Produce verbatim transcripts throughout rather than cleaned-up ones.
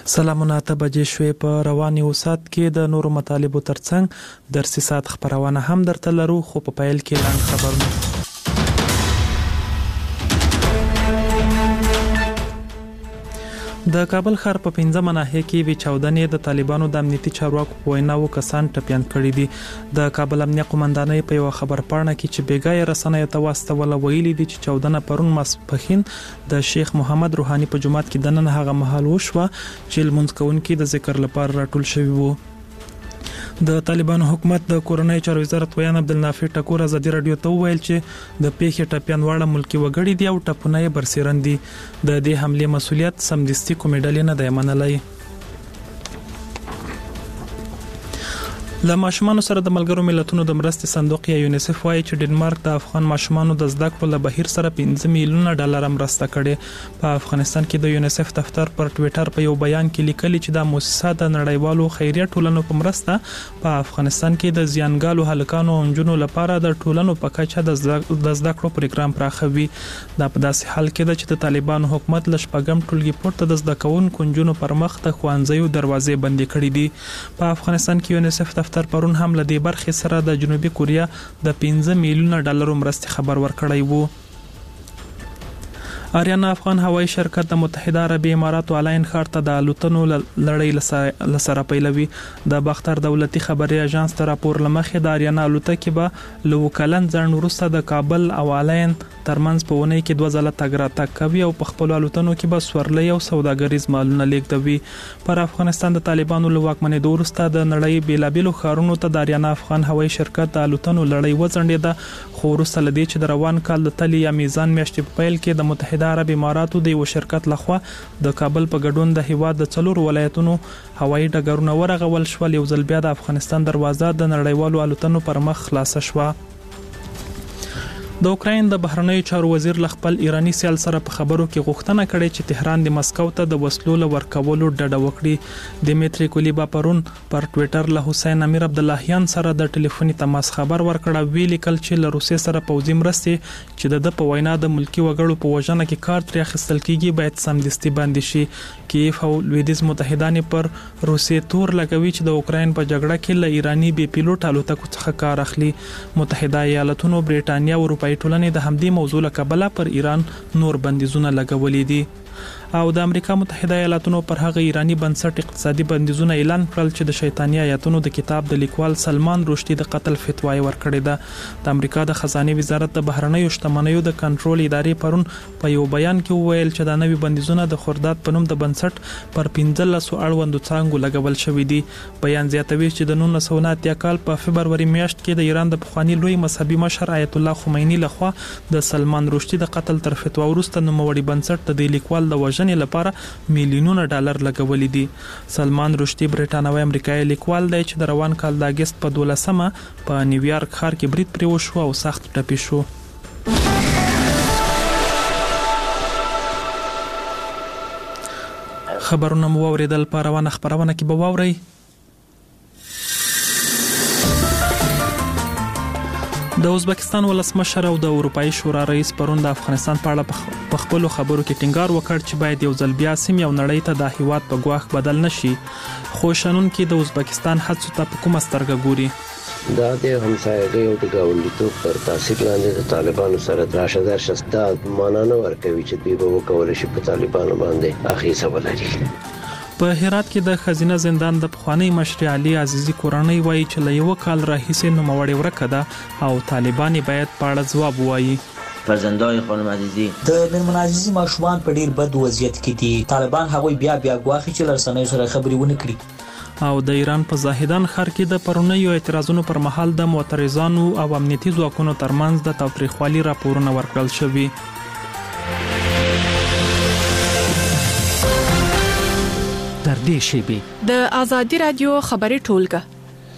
سلامونه ته بجې شوې په رواني وسات کې د نورو مطالبو ترڅنګ درسي سات خبرونه هم درته لرو خو په پیل کې لاندې خبرونه. د کابل ښار په پنځمه ناحیه کې وی چاودنې د طالبانو د امنیتي چارواکو په ویناوو کسان ټپيان کړي دي. د کابل امنیه قومندانۍ په یو خبر پاڼه کې چې بیګای رسنۍ ته واستول ویلي دي چې چاودنه پرون ماسپښین د شیخ محمد روحاني په جماعت کې دننه هغه مهال وشوه چې لمونځ کوونکي د ذکر لپاره راټول شوي وو. د طالبانو حکومت د کورنۍ چارو وزارت ویان عبدالنافع ټکور ازادي رادیو ته ویل چې د پیښې ټپيان واړه ملکی وګړي دي او ټپونه یې برسېرن دي. د دې حمله مسؤلیت سمدستي کومې ډلې نه دی منلای. له ماشومان سره د ملګرو ملتونو د مرستې صندوق یا یونیسف وايي چې ډنمارک د افغان ماشومان د زده کړو له بهیر سره پنځه میلیونه ډالر مرسته کړي. په افغانستان کې د یونیسف دفتر پر ټوئیټر په یو بیان کې لیکلي چې د مؤسسه د نړیوالو خیریه ټولنو په مرسته په افغانستان کې د زیانګالو هلکانو او نجونو لپاره د ټولنو په کچه د زده کړو پروګرام پراخوي. دا په داسې حال کې ده چې د طالبانو حکومت له شپږم ټولګي پورته د زده کوونکو نجونو پر مخ د ښوونځیو دروازې بندې کړې دي. په افغانستان کې یونیسف دفتر پرون هم له دې برخې سره د جنوبي کوریا د پنځه میلیونه ډالرو مرستې خبر ورکړی وو. آریانا افغان هوایی شرکت د متحده عربی اماراتو الاین ښار ته د الوتنو لړۍ لسره پیلوي. د باختر دولتي خبري اژانس ته راپور لمخې د آریانا الوتکې به له وکلن ځنډ وروسته د کابل او الاین ترمنځ په ونې کې دوه ځله تګ راتګ کوي او په خپل الوتنو کې به سورلۍ او سوداګریز مالونه لیږدوي. پر افغانستان د طالبانو له واکمنېدو وروسته د نړۍ بیلابیلو ښارونو ته د آریانا افغان هوایی شرکت د الوتنو لړۍ وځنډېده خو وروسته له دې چې د روان کال د تلې یا میزان میاشتې په پیل کې د متحده د عرب اماراتو د یو شرکت لخوا د کابل په ګډون د هیواد د څلور ولایتونو هوایي ډګرونه ورغول شول، یو ځل بیا د افغانستان دروازه د نړیوالو الوتنو پر مخ خلاصه شوه. د اوکراین د بهرنیو چارو وزیر ل خپل ایرانی سیال سره په خبرو کې غوښتنه کړې چې تهران د مسکو ته د وسلو له ورکولو ډډه وکړي. دیمیتری کولیبا پرون پر ټوئیټر له حسین امیر عبداللهیان سره د ټلیفوني تماس خبر ورکړ. ویل کل چې له روسیې سره پوځي مرستې چې د په وینا د ملکی وګړو په وژنه کې کار تر اخیستل کیږي باید سمدستي باندې شي. کیف او لویدیز متحدان پر روسیې تور لګوي چې د اوکراین په جګړه کې له ایرانی بي پیلوټ الوتکو څخه کار اخلي. متحده ایالاتونو، برېټانیا او اروپا ټولنې د همدې موضوع له کبله پر ایران نور بندیزونه لګولې دي. او د امریکا متحده ایالاتونو پر هغه ایرانی بنسټ اقتصادي بندیزونه اعلان کړل چې د شیطانی آیاتونو د کتاب د لیکوال سلمان رشدي د قتل فتوا ورکړې ده. د امریکا د خزانه وزارت د بهرنیو شتمنیو د کنټرول ادارې پرون په یو بیان کې وویل چې د نوي بندیزونه د خرداد په نوم د بنسټ پر پنځلس اړوندو څانګو لګول شوې دي. بیان زیاتوي چې د نولس سوه اته کال په فبرवरी میاشت کې د ایران د پخوانی لوی مذهبي مشر آیت الله خمینی لخوا د سلمان رشدي د قتل تر فتوا وروسته نوموړي بنسټ د لیکوال د وژنې لپاره میلیونونه ډالر لګولې دي. سلمان رشدي برېټانوي امریکایي لیکوال دی چې د روان کال د اگست په دولسمه په نیویارک ښار کې برید پرې وشو او سخت ټپي شو. خبرونه مو واوریدل، په روانه خبرونه کې به واورئ. د ازبکستان ولسمشر او د اروپאי شورا رئیس پرون د افغانستان په اړه په خپل خبرو کې ټینګار وکړ چې باید یو ځل بیا سیمه او نړۍ ته د هیواد په ګواښ بدل نشي. خو شنن کې د ازبکستان هڅو ته په کومه سترګه ګوري؟ دا د همسایګۍ او د ګاونډیتوب پر تاثیر لاندې د طالبانو سره راشه درشه دا معنا نه ورکوي چې دوی به وکولای شي په طالبانو باندې اخیسه ولري. په هرات کې د خزینه زندان د پخوانی مشر علي عزیزي کورنۍ وایي چې له یو کال راهیسې نوموړی ورکه ده او طالبان باید په اړه ځواب وایي. فرزندای خانم عزیزي د میرمن عزیزي ماشومان په ډیر بد وضعیت کې دي. طالبان هغوی بیا بیا غواخي چې لرسنۍ سره خبري ونه کړي. او د ایران په زاهدان ښار کې د پرونیو اعتراضونو پر مهال د معترضانو او امنیتي ځواکونو ترمنځ د تاوتریخوالي راپورونه ورکړل شوي. در دې شیبې د ازادي رادیو خبري ټولګه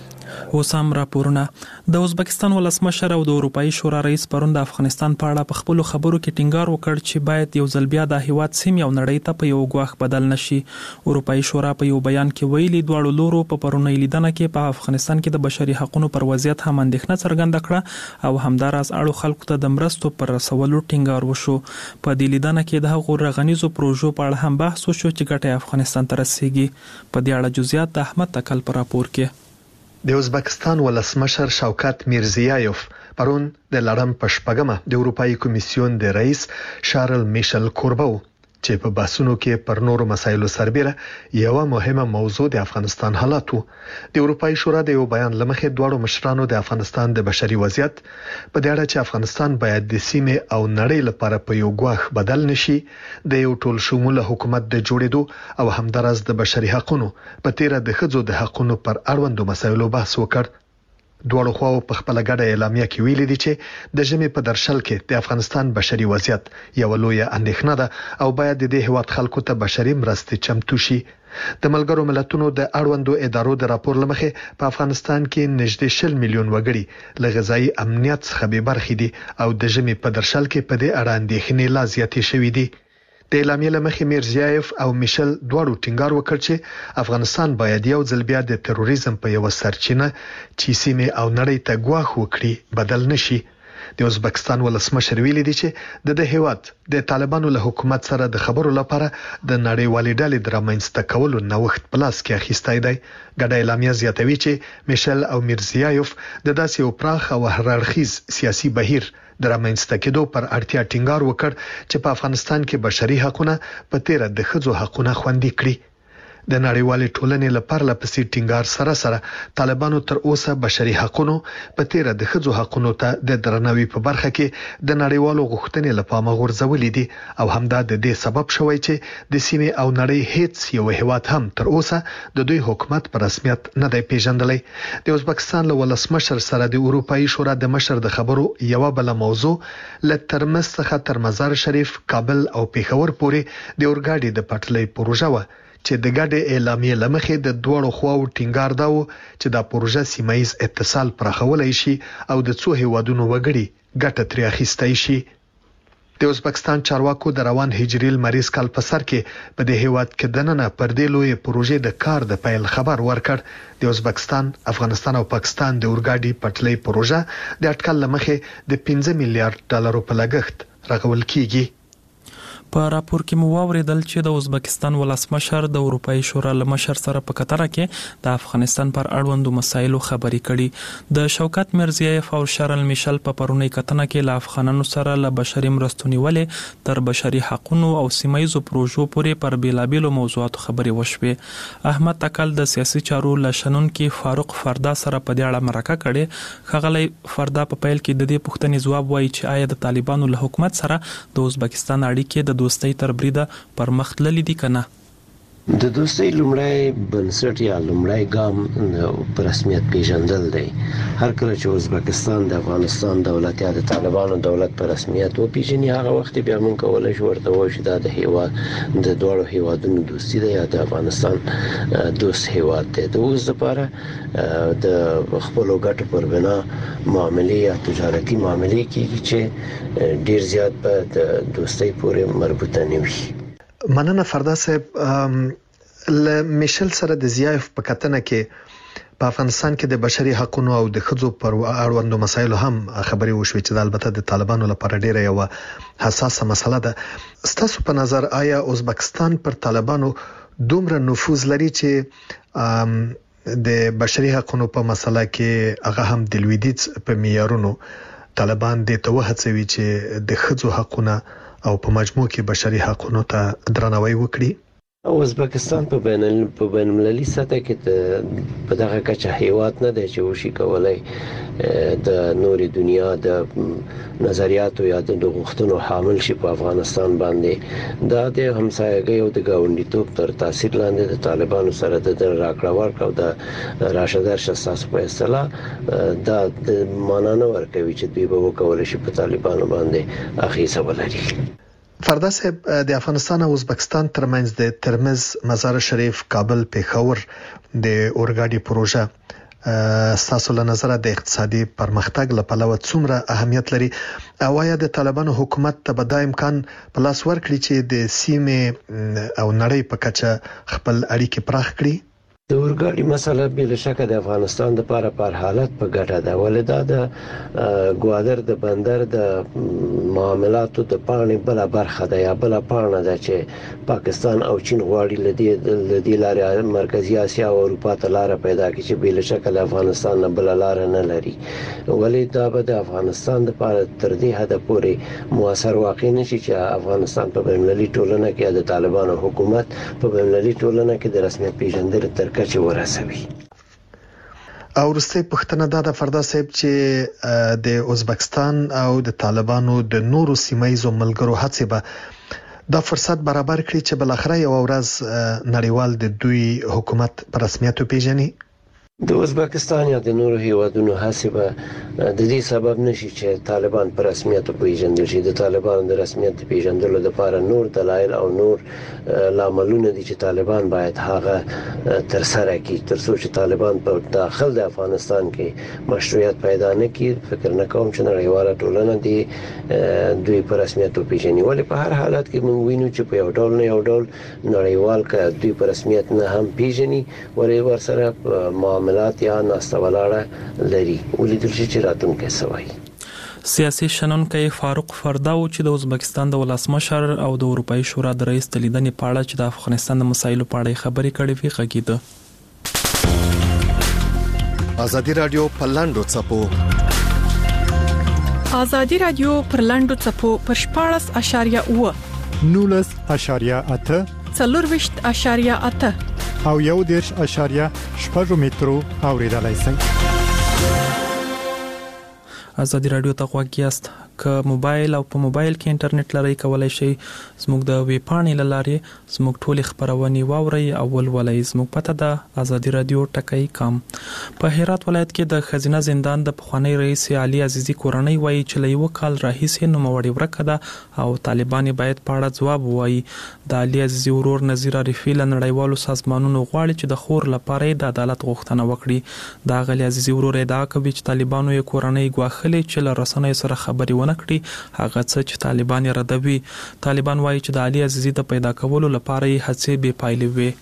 اوسام راپورونه. د ازبکستان ولسمشر او د اروپאי شورا رئیس پرون د افغانستان په اړه په خپل خبرو کې ټینګار وکړ چې باید یو ځل بیا د هیواد سیمې او نړۍ ته په یو غواخ بدل نشي. اروپאי شورا په یو بیان کې ویلي دواړو لورو په پرونی لیدنه کې په افغانستان کې د بشري حقوقو پر وضعیت هم اندېښنه څرګنده کړه او همداراز اړو خلکو ته د مرستو پر رسولو ټینګار وشو. په دې لیدنه کې د هغو رغنیزو پروژو په اړه هم بحث وشو چې ګټه افغانستان ته رسیږي. په دې اړه جزئیات د احمد تکل پر راپور کې. د ازبکستان ولسمشر شوکت میرزیایوف پرون د لړم په شپږمه د اروپאי کمیسیون د رئیس شارل میشل کوربو چې په بحثونو کې پر نورو مسایلو سربېره یو مهمه موضوع د افغانستان حالات وو. د اروپאי شورا د یو بیان لمخې دواړو مشرانو د افغانستان د بشري وضعیت په دې اړه چې افغانستان باید د سیمې او نړۍ لپاره په یو غواخ بدل نشي د یو ټول شموله حکومت د جوړېدو او همداراز د بشري حقوقو په تیره د ښځو د حقوقو پر اړوندو مسایلو بحث وکړ. دواړو خواو په خپل ګډه اعلامیه کې ویلي دي چې د ژمي په درشل کې د افغانستان بشري وضعیت یو لوی اندېښنه ده او باید د دې هیواد خلکو ته بشري مرستې چمتو شي. د ملګرو ملتونو د اړوندو ادارو د راپور لمخې په افغانستان کې نږدې شل میلیون وګړي له غذایی امنیت څخه بې برخې دي او د ژمي په درشل کې په دې اړه اندېښنې لا زیاتې شوې دي. د اعلامیې لمخې میرزیایف او میشل دواړو ټینګار وکړ چې افغانستان باید یو ځل بیا د تروریزم په یو سرچینه چې سیمه او نړۍ ته ګواښ وکړي بدل نشي. د ازبکستان ولسمشر ویلي دی چې د دې هیواد د طالبانو له حکومت سره د خبرو لپاره د نړیوالې ډلې د رامنځته کولو نوښت پلاس کې اخیستی دی. ګډه اعلامیه زیاتوي چې میشل او میرزیایف د داسې یو پراخ او هررخیز سیاسي بهیر د رامنځته کېدو پر اړتیا ټینګار وکړ چې په افغانستان کې بشري حقوقونه په تیره د ښځو حقوقونه خوندي کړي. د نړیوالې ټولنې لپاره لپسې ټینګار سره سره طالبانو تر اوسه بشري حقوقو په تیره د ښځو حقوقو ته د درناوي په برخه کې د نړیوالو غوښتنې لپاره غورځولې دي او همدا د دې سبب شوی چې د سیمې او نړۍ هیڅ یو هیواد هم تر اوسه د دوی حکومت په رسمیت نه دی پیژندلی. د ازبکستان له ولسمشر سره د اروپאי شورا د مشر د خبرو یو بل موضوع ل ترمز څخه تر مزار شریف، کابل او پیښور پورې د اورګاډي د پټلۍ پروژه و چې د ګډه اعلامیې لمخې د دوړو خواو ټینګار داو چې دا پروژه سیمایي اتصال پراخولای شي او د څو هیوادونو وګړي ګټه ترې اخیستای شي. د ازبکستان چارواکو د روان هجري لمریز کال په سر کې په دې هیواد کې دننه پر دې لوی پروژې د کار د پیل خبر ورکړ. د ازبکستان، افغانستان او پاکستان د اورګاډي پټلۍ پروژه د اټکل لمخې د پنځه میلیارډ ډالرو په لګښت رغول کیږي. په راپور کې مو واوریدل چې د ازبکستان ولسمشر د اروپאי شورا له مشر سره په قطر کې د افغانستان پر اړوندو مسایلو خبرې کړي. د شوکت میرزیایف او شارل میشل په پرونی کتنه کې له افغانانو سره له بشري مرستو نیولې تر بشري حقوقو او سیمایي پروژو پورې پر بیلابیلو موضوعاتو خبرې وشوې. احمد تکل د سیاسي چارو لشنون کې فاروق فردا سره په دې اړه مرکه کړي. خغلی فردا په پیل کې د دې پوښتنې ځواب وایي چې آیا د طالبانو له حکومت سره د ازبکستان اړیکې د دوستۍ تر بریده پر مخ تللې دي کنه. د دوستۍ لومړی بنسټ یا لومړی ګام په رسمیت پیژندل دی. هر کله چې ازبکستان د افغانستان دولت یا د طالبانو دولت په رسمیت وپیژني هغه وخت بیا موږ کولای شو ورته وایو چې دا د هیواد د دوړو هیوادونو دوستي ده یا د افغانستان دوست هیواد دی. د اوس لپاره د خپل ګټو پر بنا معاملې یا تجارتي معاملې کیږي چې ډیر زیات په د دوستۍ پورې مربوطه نه وي. مننه فردا صاحب. ل میشل سره د زیایف په کتنه کې په افغانستان کې د بشري حقوقو او د ښځو پر اړوندو مسایلو هم خبرې وشوې چې د البته د طالبانو لپاره ډیره یو حساسه مسله ده. ستاسو په نظر آیا ازبکستان پر طالبانو دومره نفوذ لري چې د بشري حقوقو په مسله کې هغه هم د لویدیځ په معیارونو طالبان د توهڅوي چې د ښځو حقوقو او په مجموع کې بشري حقوقو ته درناوی وکړي؟ ازبکستان په بین په بین المللي سطح کې په دغه کچه هیواد نه دی چې وشي کولای د نوري دنیا د نظریاتو یا د غوښتنو حامل شي په افغانستان باندې. دا د همسایګۍ او د ګاونډیتوب تر تاثیر لاندې د طالبانو سره د راکړه ورکړه او د راشه درشه ساسو په اصطلاح دا د معنا نه ورکوي چې دوی به وکولای شي په طالبانو باندې اخیسه ولري. فردا صاحب د افغانستان او ازبکستان ترمنځ د ترمز، مزار شریف، کابل، پیښور د اورګاډي پروژه تاسو له نظر د اقتصادي پرمختګ لپاره څومره اهمیت لري او آیا د طالبانو حکومت ته به دا امکان په لاس ورکړي چې د سیمې او نړۍ په کچه خپل اړیکې پراخ کړي؟ د اورګاډي مسله بل شک د افغانستان لپاره پر حالت په ګټه ده ولدا د ګوادر د بندر د معاملاتو د پانی بل برخه ده یا بل پانه ده چې پاکستان او چین غواړي لدی لدی لارې مرکزی اسیا او اروپا ته لار پیدا کړي چې بل شک د افغانستان نه بل لار نه لري ولدا به د افغانستان لپاره تر دې حد پورې موثر واقع نشي چې افغانستان په بینالمللي ټولنه کې د طالبانو حکومت په بینالمللي ټولنه کې د رسمیت پیژندل تر چې ورسوي. او ورسته پښتنه د فردا صاحب چې د ازبکستان او د طالبانو د نورو سیمایي ملګرو هڅې به دا فرصت برابر کړي چې بل اخر یو ورځ نړیوال د دوی حکومت په رسمیت پیژني. د ازبکستان یا د نورو هیوادونو هڅې به د دې سبب نشي چې طالبان په رسمیت پیژندل شي. د طالبان د رسمیت پیژندلو لپاره نور دلایل او نور لاملونه دي چې طالبان باید هغه تر سره کړي تر څو چې طالبان په داخل د افغانستان کې مشروعیت پیدا نه کړي. فکر نه کوم چې نړیواله ټولنه دی دوی په رسمیت پیژني ولې په هر حالت کې موږ وینو چې په یو ډول نه یو ډول نړیوال ک دوی په رسمیت نه هم پیژني ولې ورسره معاملات یا ناستولاړه لري ولیدل شي چې راتلونکي سوای. سیاسي شنونکي فاروق فرداو چې د ازبکستان د ولسمشر او د اروپאי شورا د رئیس د لیدنې په اړه چې د افغانستان د مسایلو په اړه خبرې کړې وی غږیده. ازادي رادیو په لاندو چپو ازادي رادیو پر لاندو چپو پر شپاړس اشاریه اوه نولس اشاریه اته څلور اشاریه اته او یو دیرش اشاریه شپږ مترو اوریدلای شئ. ازادي رادیو ته غوږ یاست که موبایل او په موبایل کې انټرنیټ لري کولای شئ زموږ د ویب پاڼې لارې زموږ ټولې خبرونه واورئ او ولولئ. زموږ پته ده ازادي رادیو ټکی کام. په هرات ولایت کې د خزینه زندان د پخوانی رئیس علي عزیزي کورنۍ وایي چې له یو کال راهیسې نوموړی ورکه ده او طالبان باید په اړه ځواب ووایي. د علي عزیزي ورور نظیر عارفي له نړیوالو سازمانونو غواړي چې د خور لپاره د عدالت غوښتنه وکړي. د علي عزیزي ورور ادعا کوي چې طالبانو یې کورنۍ غواخلې چې له رسنیو سره خبري ونه کړي هغه څه چې طالبان یې ردوي. طالبان وایي چې د علي عزیزي د پیدا کولو لپاره یې هڅې بې پایلې وي.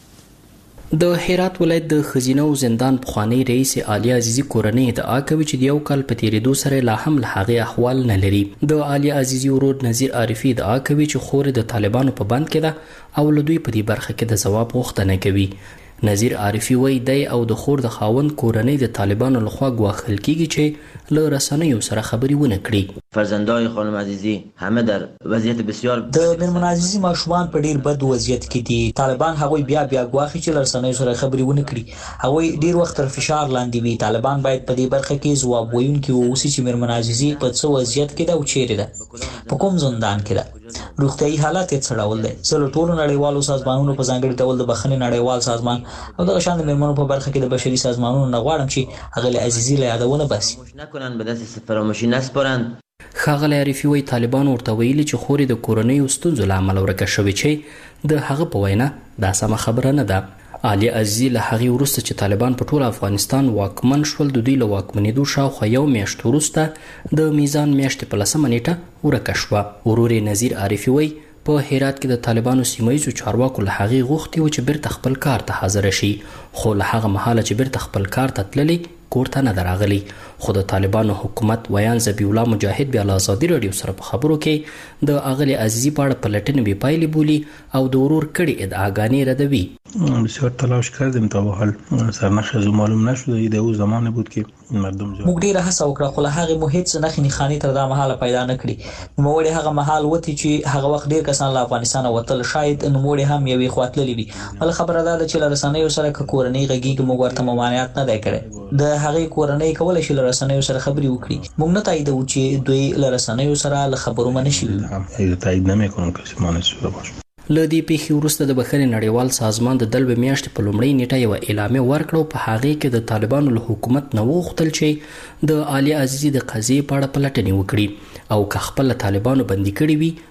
د هرات ولایت د خزینه او زندان پخوانی رئیس علي عزیزي کورنۍ ادعا کوي چې د یو کال په تیریدو سره لا هم له هغې احوال نه لري. د علي عزیزي ورور نظیر عارفي ادعا کوي چې خور د طالبانو په بند کې ده او له دوی په دې برخه کې د ځواب غوښتنه کوي. نظیر عارفي وایي دی او د خور د خاوند کورنۍ د طالبانو لخوا ګواښل کیږي چې له رسنیو سره خبري ونه کړي. فرزندای خانم عزیزی همه در وضعیت بسیار د میرمن عزیزی ماشومان په ډیر بد وضعیت کې دي. طالبان هغوی بیا بیا ګواښي چې له رسنیو سره خبري ونه کړي. هغوی ډیر وخت تر فشار لاندې وي. طالبان باید په دې برخه کې ځواب ویونکي واوسي چې میرمن عزیزی په څه وضعیت کې ده او چیرې ده په کوم زندان کې ده. روغتیايي حالات یې څه ډول دی. زه له ټولو نړیوالو سازمانونو په ځانګړي ډول د بخښنې نړیوال سازمان او دغه شان د میرمنو په برخه کې د بشري سازمانونو نه غواړم چې هغه له عزیزي له یادونه باسي. نکنن به دست فراموشی نسپارند. ښاغلی عارفي وایي طالبان ورته ویلي چې خورې د کورنیو ستونزو له امله ورکه شوې چې د هغه په وینا دا سمه خبره نه ده. علي عزیزي له هغې وروسته چې طالبان په ټول افغانستان واکمن شول د دوی له واکمنېدو شاوخوا یو میاشت وروسته د میزان میاشتې په لسمه نیټه ورکه شوه. ورور یې نظیر عارفي وایي په هرات کې د طالبانو سیمایي چارواکو له هغې غوښتي و چې بیرته خپل کار ته حاضر شي خو له هغه مهاله چې بیرته خپل کار ته تللی کور ته نه ده راغلی. خو د طالبانو حکومت ویان ذبیح الله مجاهد بیا له ازادي راډیو سره په خبرو کې د اغلي عزیزي په اړه پلټنې بې پایلې بولي او د ورور کړي ادعاګانې ردوي. بسیار تلاش کردیم تا به حال سرنخ از معلوم نشده. ایده او زمانی بود که مردم موږ ډیره هڅه وکړه خو له هغې مو هیڅ نښې نښانې تر دا مهاله پیدا نه کړي. نوموړی هغه مهال وتی چې هغه وخت ډیر کسان له افغانستانه وتل. شاید نوموړی هم یوې خوا تللی وي. بله خبره دا ده چې له رسنیو سره که کورنۍ غږیږي موږ ورته ممانعت نه دی کړی. د هغې کورنۍ کولی شي له رسنیو سره خبرې وکړي. موږ نه تاییدوو چې دوی له رسنیو سره له خبرو منع شوي. تایید نمیکنم کسی مانع شده باشه. له دې پیښې وروسته د بخښنې نړیوال سازمان د دلبې میاشتې په لومړۍ نیټه یوه اعلامیه ورکړه او په هغې کې د طالبانو له حکومت نه وغوښتل چې د علي عزیزي د قضیې په اړه پلټنې وکړي او که خپله طالبانو بندي کړي وي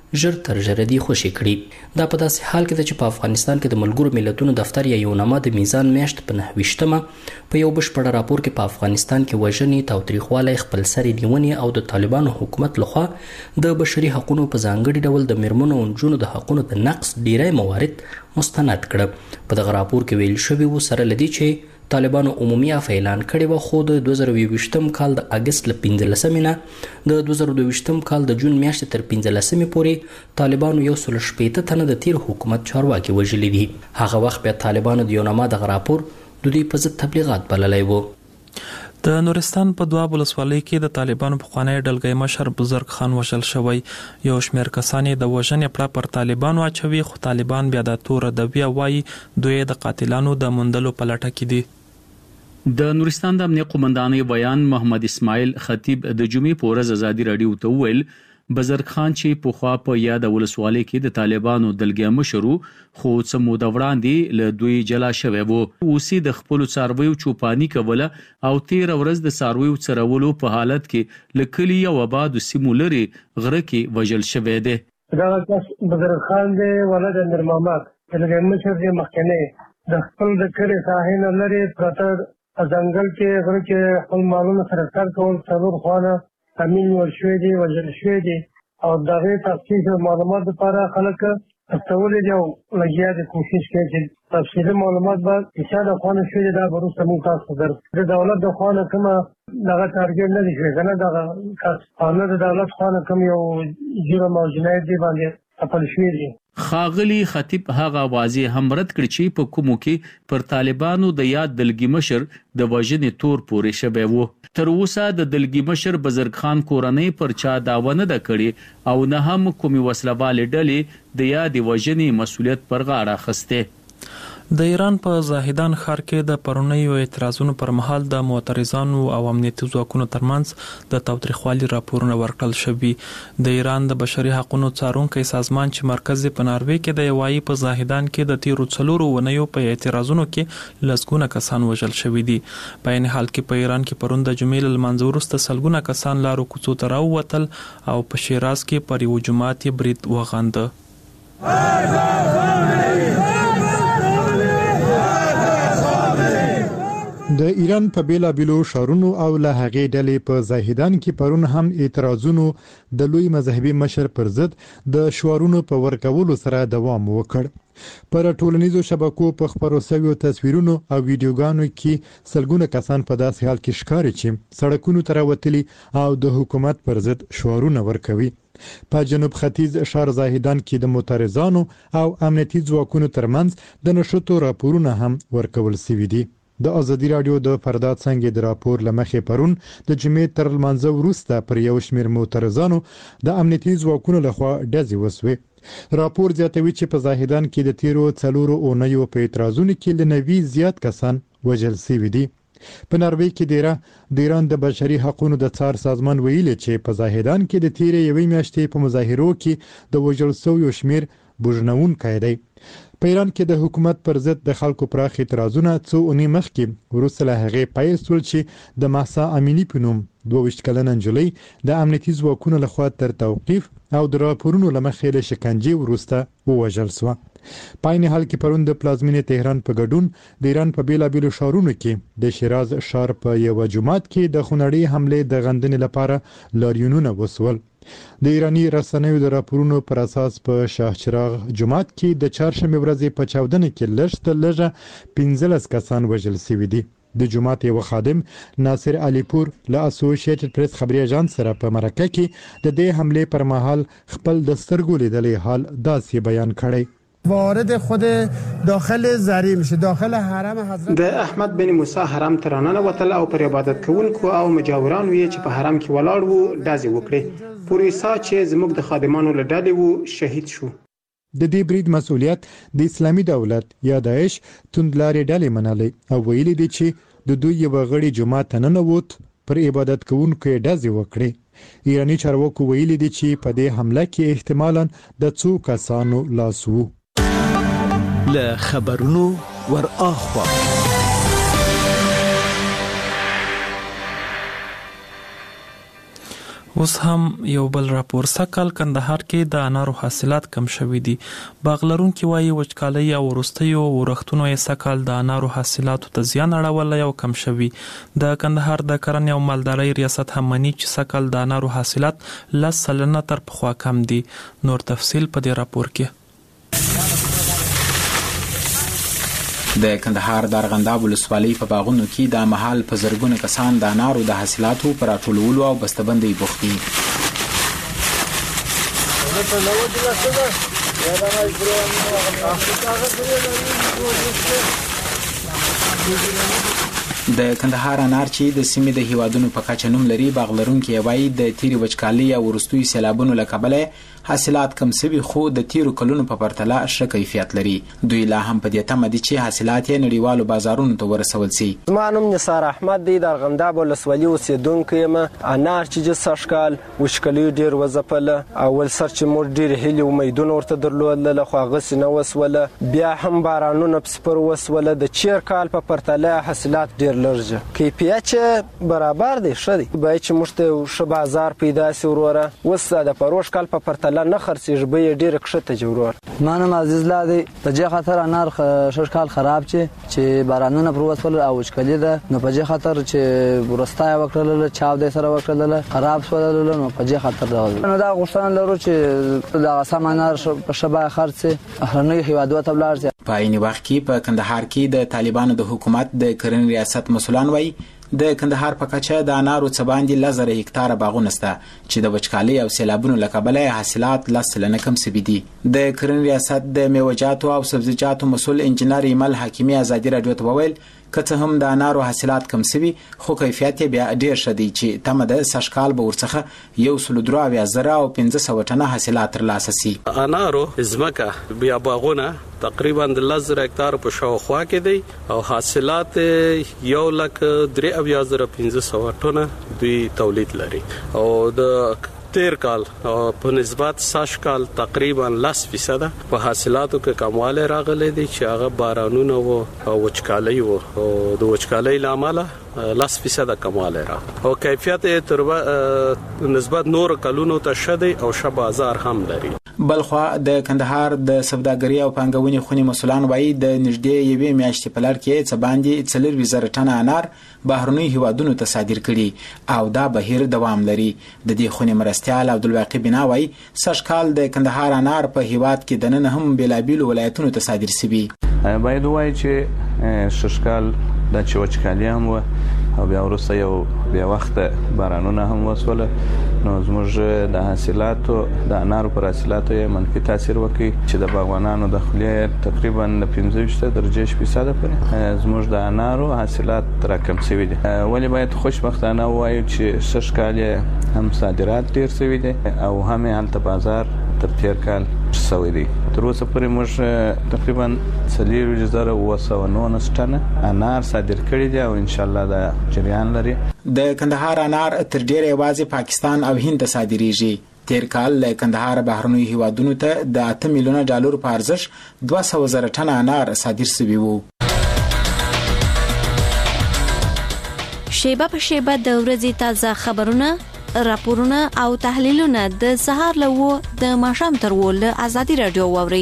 ژر تر ژره دي خوشي کړي. دا په داسې حال کې ده چې په افغانستان کې د ملګرو ملتونو دفتر یا یوناما د میزان میاشت په نهه ویشتمه په یو بشپړ راپور کې په افغانستان کې وژنې، تاوتریخوالی، خپلسري نیونې او د طالبانو حکومت لخوا د بشري حقوقو په ځانګړي ډول د میرمنو او نجونو د حقوقو د نقض ډیری موارد مستند کړه. په دغه راپور کې ویل شوي وو سره لدی چې طالبانو عمومي عفو اعلان کړی و، خو د دوه زره یوویشتم کال د اگست له پنځلسمې نه د دوه زره دویشتم کال د جون میاشتې تر پنځلسمې پورې طالبانو یو سل شپېته تنه د تیر حکومت چارواکي وژلي دي. هغه وخت بیا طالبانو د یوناما دغه راپور د دوی په ضد تبلیغات بللی و. د نورستان په دواب ولسوالۍ کې د طالبانو پخوانی ډلګۍ مشر بزرګ خان وژل شوی. یو شمېر کسان د وژنې پړه پر طالبانو اچوي، خو طالبان بیا د تور ادبیه وایي دوی د قاتلانو د موندلو په لټه کې دي. د نورستان د امنیه قومندانۍ بیان محمد اسماعیل خطیب د جمعې په ورځ ازادي راډیو ته وویل بزرګ خان چې په خوا په یاد ولسوالۍ کې د طالبانو دلګیا مشرو خو څه موده وړاندې له دوی جلا شوی وو. اوسې د خپل څارویو چوپانی کوله او تیر ورځ د څارویو څرولو په حالت کې لکلی او آباد سیمو لري غره کې وژل شوی دی. دا کس بزرګ خان دی ولد امیر محمد دلګیا مشر دی مخکنی د خپل د کړي ساحل لري پرته ځنګل کې غره کې خپل مالونه سره کار کول څلور خوانه امین ورشوي دي وژل شوي دي او دغه تفصیل معلومات لپاره خلک استولې دي او لګیا دي کوشش کوي چې تفصیلي معلومات به چې دا خوانه شوي دي دا وروسته موږ تاسو در د دولت د خوانه کومه دغه ټارګټ نه دي شوی کنه دغه قانون د دولت خوانه کوم یو جرم او جنایت دی باندې خپل شوي دي. خاغلی خطیب هغه واضح هم رد کړ چې په کومو کې پر طالبانو د یاد دلګي مشر د وژنې تور پورې شوی وو. تر اوسه د دلګي مشر بزرګ خان کورنۍ پر چا داوا نه ده کړې او نه هم کومې وسلوالې ډلې د یاد وژنې مسولیت پر غاړه اخیستی. د ایران په زاهدان ښار کې د پرونیو اعتراضونو پر مهال د معترضانو او امنیتي ځواکونو ترمنځ د تاوتریخوالي راپورونه ورکړل شوي. د ایران د بشري حقوقو څارونکي سازمان چې مرکز په ناروې کې د یوایي په زاهدان کې د تیرو څلورو ونیو په اعتراضونو کې لسګونه کسان وژل شوي دي. په عین حال کې په ایران کې پرون د جمعې له لمانځه وروسته سلګونه کسان لارو کوڅو ته راووتل او په شیراز کې پر یو جومات یې برید وغانده. د ایران په بیلابیلو ښارونو او له هغې ډلې په زاهدان کې پرون هم اعتراضونو د لوی مذهبي مشر پر ضد د شعارونو په ورکولو سره دوام وکړ. پر ټولنیزو شبکو په خپرو شویو تصویرونو او ویډیوګانو کې سلګونه کسان په داسې حال کې ښکاري چې سړکونو ته راوتلي او د حکومت پر ضد شعارونه ورکوي. په جنوب ختیځ ښار زاهدان کې د معترضانو او امنیتي ځواکونو ترمنځ د نښتو راپورونه هم ورکول شوي دي. د ازادي راډیو د فرداد څنګه د راپور لمخې پرون د جمعې تر لمانځه وروسته پر یو شمېر معترضانو د امنیتي ځواکونو لخوا ډزې وسوې. راپور زیاتوي چې په زاهدان کې د تیرو څلورو اونیو په اعتراضونو کې له نوي زیات کسان وژل شوي دي. په ناروې کې دیره د ایران د بشري حقوقو د څار سازمان ویلي چې په زاهدان کې د تیرې یوې میاشتې په مظاهرو کې د وژل شویو شمېر بوږنوونکی دی. په ایران کې د حکومت پر ضد د خلکو پراخ اعتراضونه څو اونۍ مخکې وروسته له هغې پیل شول چې د مهسا امینی په نوم دوه ویشت کلنه نجلۍ د امنیتي ځواکونو لخوا تر توقیف او د راپورونو له مخې له شکنجې وروسته ووژل شوه. په عین حال کې پرون د پلازمینې تهران په ګډون د ایران په بیلابیلو ښارونو کې د شیراز ښار په یوه جومات کې د خونړۍ حملې د غندنې لپاره لاریونونه وسول. د ایرانی رسنیو د راپورونو پر اساس په شاهچراغ جومات کې د چهارشنبې ورځې په چاودنه کې لږ تر لږه پنځلس کسان وژل شوي دي. د جومات یو خادم ناصر علی پور له اسوسییټډ پریس خبري اژانس سره په مرکه کې د دې حمله پر مهال خپل د سترګو لیدلې حال داسې بیان کړی. وارد خود داخل زری میشه داخل حرم حضرت د احمد بن موسی حرم ترانه وتل او پر عبادت کوونکو او مجاورانو یې چې په حرم کې ولاړ وو دازې وکړي. پولیسا چې زموږ د خادمانو له ډلې وو شهید شو. د دې برید مسؤلیت د اسلامي دولت یا داعش توندلارې ډلې منلې او ویلي دي چې د دوی یو غړي جماعت نه نووت پر عبادت کوونکو ډزې وکړي. ایرانی چارواکو ویلي دي چې په دې حمله کې احتمالاً د څو کسانو لاس وو. له خبرونو ور اخوا اوس هم یو بل راپور سکل کندهار کې د انارو حاصلات کم شوي دي. باغلرونکي وایي وچکالۍ او وروستیو ورښتونو یې سکل د انارو حاصلاتو ته زیان اړولی او کم شوي. د کندهار د کرنې او مالدارۍ ریاست هم مني چې سکل د انارو حاصلات لس سلنه تر پخوا کم دي. نور تفصیل په دې راپور کې. د کندهار د ارغنداب ولسوالۍ په باغونو کې د مهال په زرګونه کسان د انارو د حاصلاتو پر راټولولو او بسته‌بندۍ بوخت دي. د کندهار انار چې د سیمې د هیوادونو په کچه نوم لري، باغلرونکي وایي د تیرې وچکالۍ او وروستیو سیلابونو له کبله حاصلات کم شوي، خو د تیرو کلونو په پرتله ښه کیفیت لري. دوی لا هم په دې تمه دي چې حاصلات یې نړیوالو بازارونو ته ورسول شي. زما نوم نثار احمد دی، د ارغنداب ولسوالۍ اوسېدونکی یم. انار چې سږ کال وچکالۍ ډېر وځپله، اول سر چې موږ ډېرې هیلې امیدونه ورته درلودله، خو هغسې نه وسوله. بیا هم بارانونه پسې پر وسوله. د چیر کال په پرتله حاصلات ډېر لږ، کیفیت چې برابر دی، ښه دی. باید چې موږ ته ښه بازار پیدا شي وروره. اوس د پروش کال په پرتله نه خرڅېږي، بیې ډېره کښته جي وروره. ما نوم عزیز لا دی. په دې خاطر انار شش کال خراب چې چې بارانونه پر وسول او وچکالي ده، نو په دې خاطر چې ورستای وکړل چاو دې سره وکړل خراب شول، نو په دې خاطر دا نو دا غوښتنه لرو چې دا سامان په شبا خرڅ هرنۍ هیوادو ته بلار شي. په عین وخت کې په کندهار کې د طالبانو د حکومت د کرنې ریاست مسولان وایي د کندهار په کچه د انارو څه باندې لس زره هکتاره باغونه شته چې د وچکالۍ او سیلابونو له کبله حاصلات لس سلنه کم شوي دي. د کرنې ریاست د میوه‌جاتو او سبزیجاتو مسؤل انجینر ایمل حکیمي ازادي راډیو ته وویل که څه هم د انارو حاصلات کم شوي، خو کیفیت یې بیا ډېر ښه دی چې تمه ده سږ کال به ورڅخه یو سل درې اویا زره او پنځه سوه ټنه حاصلات ترلاسه شي. انارو ځمکه بیا باغونه تقریبا د لس زره هکتارو په شاوخوا کې دی او حاصلات یو لک درې اویا زره پنځه سوه ټنه دوی تولید لري. او د تیر کال په نسبت سږ کال تقریبا لس فیصده په حاصلاتو کې کموالی راغلی دی چې هغه بارانونه و او وچکالۍ و او د وچکالۍ له امله لس فیصده کموالی راغلی او کیفیت تر نسبت نور کلونو ته ښه دی او ښه بازار هم لري. بلخوا د کندهار د سوداګرۍ او پانګونې خونې مسولان وایي د نږدې یوې میاشتې په لړ کې څه باندې څلور زره ټنه انار بهرنیو هیوادونو ته صادر کړي او دا بهیر دوام لري. د دې خونې مرستیال عبدالواقع بنا وایي سږ کال د کندهار انار په هیواد کې دننه هم بېلابېلو ولایتونو ته صادر شوي. باید ووایي چې سږ کال دا چې وچکالي هم وه او بیا وروسته یو بیا وخته بارانونه هم وسوله، نو زموږ د حاصلاتو د انارو پر حاصلاتو یې منفي تاثیر وکړي چې د باغوانانو د خولې تقریبا د پنځه ویشت درجې فیصده پورې زموږ د انارو حاصلات راکم شوي دي. ولې باید خوشبختانه ووایو چې سږ کال هم صادرات ډېر شوي دي او هم یې هلته بازار تر تیر کال شوی دی. تر اوسه پورې موږ تقریبا څلور زره اوه سوه نولس ټنه انار صادر کړي دي او ان شاء الله دا جریان لري. د کندهار انار تر ډیره یوازې پاکستان او هند ته صادریږي. تیر کال له کندهار بهرنیو هیوادونو ته د اته میلیونه ډالر په ارزښت دوه سوه زره ټنه انار صادر شوي وو. شیبه په شیبه د ورځې تازه خبرونه، راپورونه او تحلیلونه د سهار له و د ماښام تر و له ازادي راډیو واوري.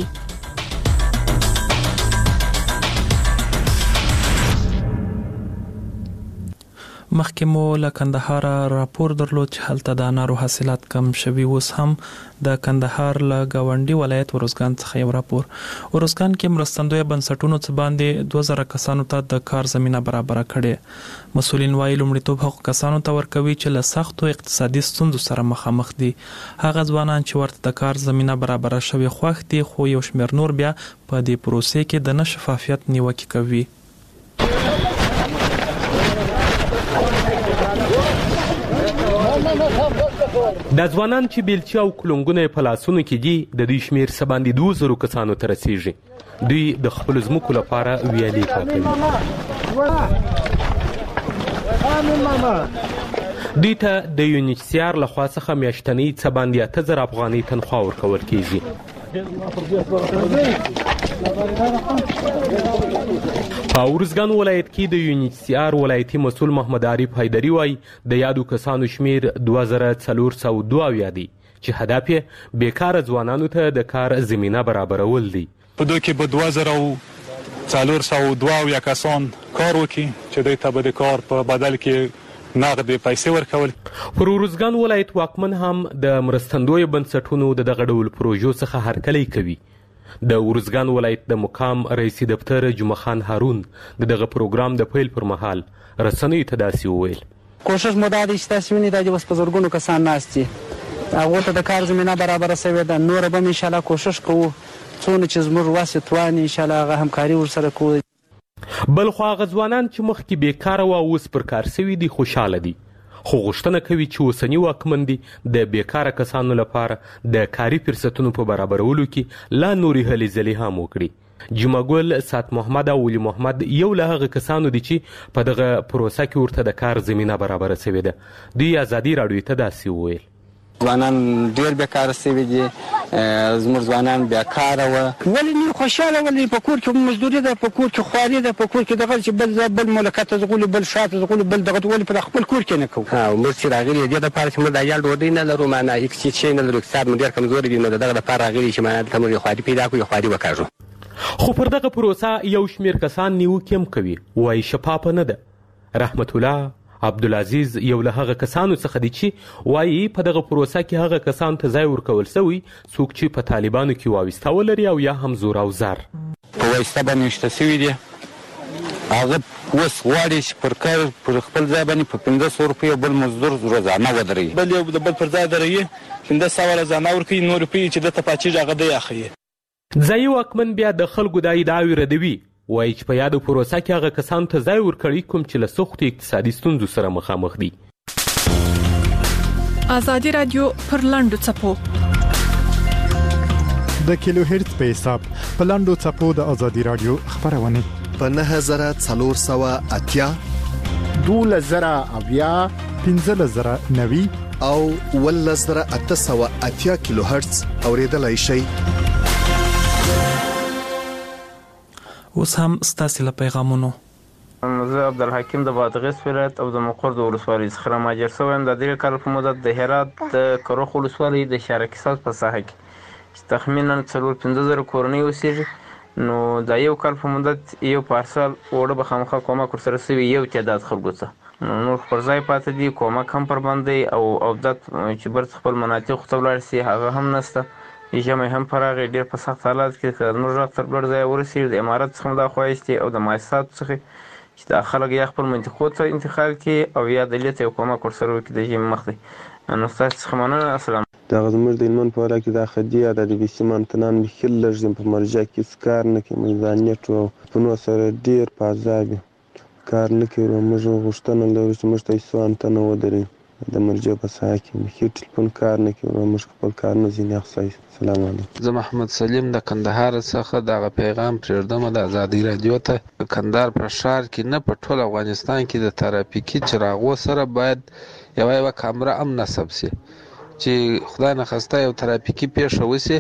مخکې مو له کندهار راپور درلود چې هلته د انارو حاصلات کم شوي. اوس هم د کندهار له ګاونډي ولایت ورزګان څخه یو راپور. ورزګان کې مرستندوی بنسټونو څخه باندې دوه زره کسانو ته د کار زمينه برابر کړي. مسولین وايي لومړیتوب هغو کسانو ته ورکوي چې له سختو اقتصادي ستونزو سره مخامخ دي. هغه ځوانان چې ورته د کار زمينه برابر شوي خوښ دي، خو یو شمېر نور بیا په دې پروسې کې د نشفافیت نیوکه کوي. د ځوانان چې بیلچې او کلونګونه په لاسونو کې دي د دوی شمېر څه باندې دوه زرو کسانو ته رسیږي. دوی د خپلو ځمکو لپاره ویالې پاکوي. دوی ته د یونیسیار لخوا څخه میاشتنۍ څه باندې اته زره افغانۍ تنخوا ورکول کیږي. په ارزګان ولایت کې د یونیسیار ولایتي مسؤل محمد عارف حیدري وایي د یادو کسانو شمیر دوه زره څلور سوه دوه اویا دی چې هدف یې بیکاره ځوانانو ته د کار زمینه برابرول دی. په دوی کې به دوه زره څلور سوه دوه اویا کسان کار وکړي چې دوی ته به د کار په بدل کې نغدې پیسې ورکول. پر ارزګان ولایت واکمن هم د مرستندویو بنسټونو د دغه ډول پروژو څخه هرکلی کوي. د ارزګان ولایت د مقام رئیس دفتر جمعه خان هارون د دغه پروګرام د پیل پر مهال رسنیو ته داسې وویل: کوشش مو دا دی چې تاسو وینئ دا چې اوس په زرګونو کسان ناست دي، هغو ته د کار زمینه برابره سوې ده. نوره به م انشاءالله کوشش کوو څونه چې زموږ وس توان انشاءالله هغه همکاري ورسره کوو. بلخو هغه ځوانان چې مخکې بیکاره وه اوس پر کار سوي دي خوشحاله دي، خو غوښتنه کوي چې اوسني واکمن دي د بیکاره کسانو لپاره د کاري فرصتونو په برابرولو کې لا نورې هلې ځلې هم وکړي. جمعه ګل، سات محمد او ولی محمد یو له هغه کسانو دي چې په دغه پروسه کې ورته د کار زمینه برابره سوې ده. دوی ازادي راډیو ته داسې وویل: ځوانان ډېر بیکاره سوي دي، زموږ ځوانان بیکاره وه. ولې نه خوشحاله، ولې په کور کې مزدوري ده، په کور کې خواري ده، په کور کې دغه چې بل بل مملکت ته ځغلو، بل شاته ځغلو، بل دغه ولې په خپل کور کې نه کوو. موږ چې راغلي دې دپاره چې موږ د عیال ډوډۍ نه لرو، معنا هېڅ شی نه لرو، اقتصاد مو ډېر کمزوری دی، نو د دغه دپاره راغلي چې معنا دلته موږ خواري پیدا کړو، خواري وکاږو. خو پر دغه پروسه یو شمېر کسان نیوکې هم کوي، وایي شفافه نه ده. رحمت الله عبدالعزیز یو له هغه کسانو څخه دی چې وایي په دغه پروسه کې هغه کسانو ته ځای ورکول سوی څوک چې په طالبانو کې وابسته ولري او یا هم زور او زر په واسطه باندې ویشته سوي دي. هغه اوس غواړي چې پر کار پر خپل ځای باندې په پنځه سوه روپیو بل مزدور روزانه ودروي، بل یو د بل پر ځای دروي، پنځه سوه روزانه ورکوي، نور روپۍ چې دلته پاچېږي هغه دی اخلي. ځایي واکمن بیا د خلکو دا ادعاوې ردوي، وایي چې په یادو پروسه کې هغه کسانو ته ځای ورکړي کوم چې له سختو اقتصادي ستونزو سره مخامخ دي. ازادي راډیو پر لاندو څپو د کیلو هرتز په حساب په لاندو څپو د ازادي راډیو خبرونه په نه زره څلور سوه اتیا، دوله زره اویا، پنځه زره نوي او اووه زره اته سوه اتیا کیلو هرتز اوریدلای شئ. اوس هم ستاسې له پیغامونو. زه عبدالحکیم د بادغیس ولایت او د مقر د ولسوالۍ څخه مهاجر شوی یم. د درې کال په مدت د هرات د کرخ ولسوالۍ د شارکي ساز په ساحه کې چې تخمینا څلور پنځه زره کورنۍ اوسېږي، نو د یو کال په مدت یو پارسل اوړه به خامخا کومک ورسره سوي یو تعداد خلکو ته، نور پر ځای پاتې دي، کومک هم پر باندې دی او عودت چې برڅ خپل مناطقو ته ولاړ سي هغه هم نشته. ژمی هم پر هغې ډېر په سخت حالات کې که زموږ غږ تر لوړ ځایه ورسېږي د امارت څخه هم دا خواهش دی او د مؤسساتو څخه چې دا خلک یا خپل منطقو ته انتقال کړي او یا دلې ته یو کومک ورسره وکړي د ژمي مخکې. نو ستاسو څخه مننه. السلام. دغه زموږ د هلمند په ولایت کې دا خدي یا د ډي بي سي منتنان بیخي لږ دي، په مرجع کې هېڅ کار نه کوي، موږ د نیټ او فونو سره ډېر په عذاب یو، کار نه کوي. موږ غوښتنه لرو چې موږ ته یې څو انتنه ودروي د مرجع په ساحه کې، بیخي ټلیفون کار نه کوي، موږ خپل کارونه ځینې اخصایي. السلام علیکم. زه محمد سلیم د کندهار څخه دغه پیغام پرېږدم د ازادي راډیو ته. په کندهار په ښار کې نه په ټول افغانستان کې د ترافیکي چراغو سره باید یوه یوه کامره هم نصب سي چې خدای نخواسته یو ترافیکي پیښه وسي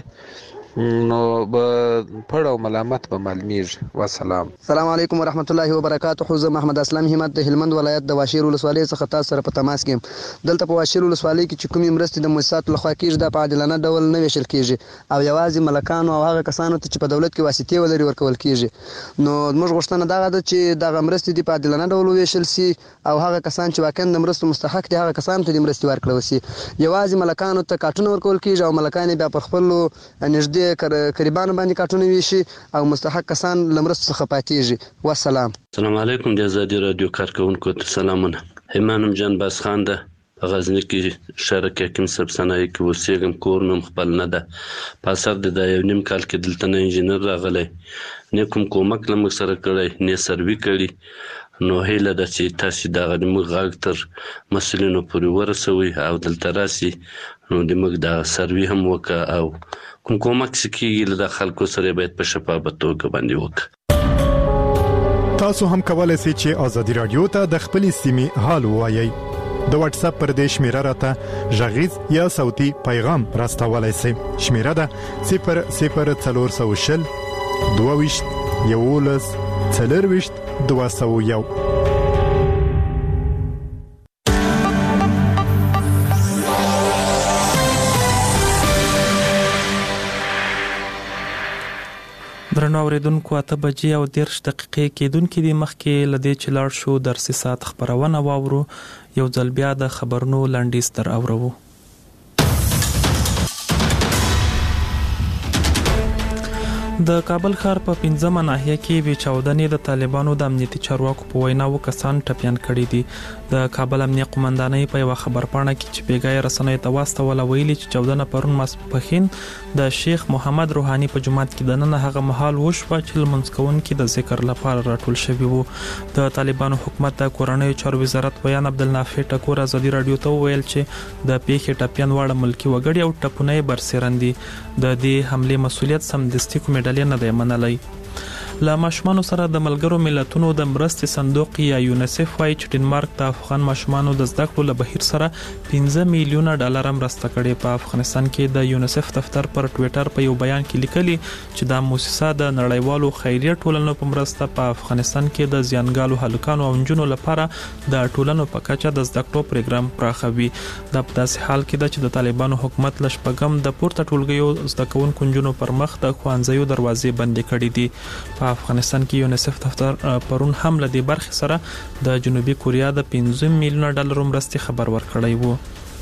نو به پړ او ملامت به معلومیږي. والسلام. السلام علیکم ورحمت الله وبرکاته. زه محمد اسلام همت د هلمند ولایت د واشیر ولسوالۍ څخه تاسو سره په تماس کې یم. دلته په واشیر ولسوالۍ کې چې کومې مرستې د مؤسساتو لخوا کېږي دا په عادلانه ډول نه ویشل کېږي او یوازې ملکانو او هغه کسانو ته چې په دولت کې واسطې ولري ورکول کېږي. نو زموږ غوښتنه دغه ده چې دغه مرستې دي په عادلانه ډول وویشل سي او هغه کسان چې واقعا د مرستو مستحق دي هغه کسانو ته دې مرستې ورکړل سي. یوازې ملکانو ته کارټونه ورکول کېږي او ملکان بیا پر خپلو نږدې قریبانو باندې کارټونه ویشي او مستحق کسان له مرستو څخه پاتېږي. والسلام. السلام علیکم. د ازادي راډیو کارکوونکو ته سلامونه. همانم جان باسخان ده په غزني کې شرک حکیم صاحب صنایع کې اوسېږم، کور نوم خپل نه ده. په اثر د دا یو نیم کال کې دلته نه انجینر راغلی، نه کوم کومک له موږ سره کړی، نه سروي کړي. نو هیله ده چې تاسې دغه د موږ غږ تر مسؤلینو پورې ورسوئ او دلته راسي نو د موږ دا سروي هم وکړه او کوم کومک چې کېږي له د خلکو سره باید په شفافه توګه باندې وکړي. تاسو هم کولی شئ چې ازادي راډیو ته د خپلې سیمې حال ووایئ. د واتس اپ پر دې شمیره راته غږیز یا صوتي پیغام راستولی شئ. شمیره ده صفر صفر څلور سوه شل دوه ویشت یولس څلرویشت دوه سوه یو. درنو اوریدونکو اته بجې او دېرش دقیقې کېدونکې دي. مخکې له دې چې لاړ شو درسي ساعت خپرونه واورو، یو ځل بیا د خبرونو لنډیز در اورو. د کابل ښار په پنځمه ناحیه کې وی چاودنې د طالبانو د امنیتي چارواکو په وینا کسان ټپیان کړي دي. د کابل امنیه قومندانۍ په یو خبرپاڼه کې چې بیګای رسنیو ته واستوله ویلي چې چاودنه پرون ماسپښین د شیخ محمد روحاني په جماعت کې د نن هغه مهال وشوه چې لمونځ کوونکي د ذکر لپاره راټول شوي وو. د طالبانو حکومت د کورنیو چارو وزارت بیان عبدالنافع ټکور ازادي رادیو ته ویل چې د پیښې ټپیان واړه ملکی وګړي او ټپونه یې برسېرن دي. د دې حمله مسؤلیت سمدستي کومې ډلې نه دی منلی. له ماشومانو سره د ملګرو ملتونو د مرستې صندوق یا یونیسف وايي چې ډنمارک د افغان ماشومانو د زده کړو له بهیر سره پنځه میلیونه ډالر مرسته کړې. په افغانستان کې د یونیسف دفتر پر ټوئیټر په یو بیان کې لیکلي چې دا مؤسسه د نړیوالو خیریه ټولنو په مرسته په افغانستان کې د زیانګالو هلکانو او نجونو لپاره د ټولنو په کچه د زده کړو پروګرام پراخوي. دا په داسې حال کې ده چې د طالبانو حکومت له شپږم د پورته ټولګیو زده کوونکو نجونو پر مخ د ښوونځیو دروازې بندې کړې دي. په افغانستان کې یونیسف دفتر پرون هم له دې برخې سره د جنوبي کوریا د پنځه میلیونه ډالر مرستې خبر ورکړی وو.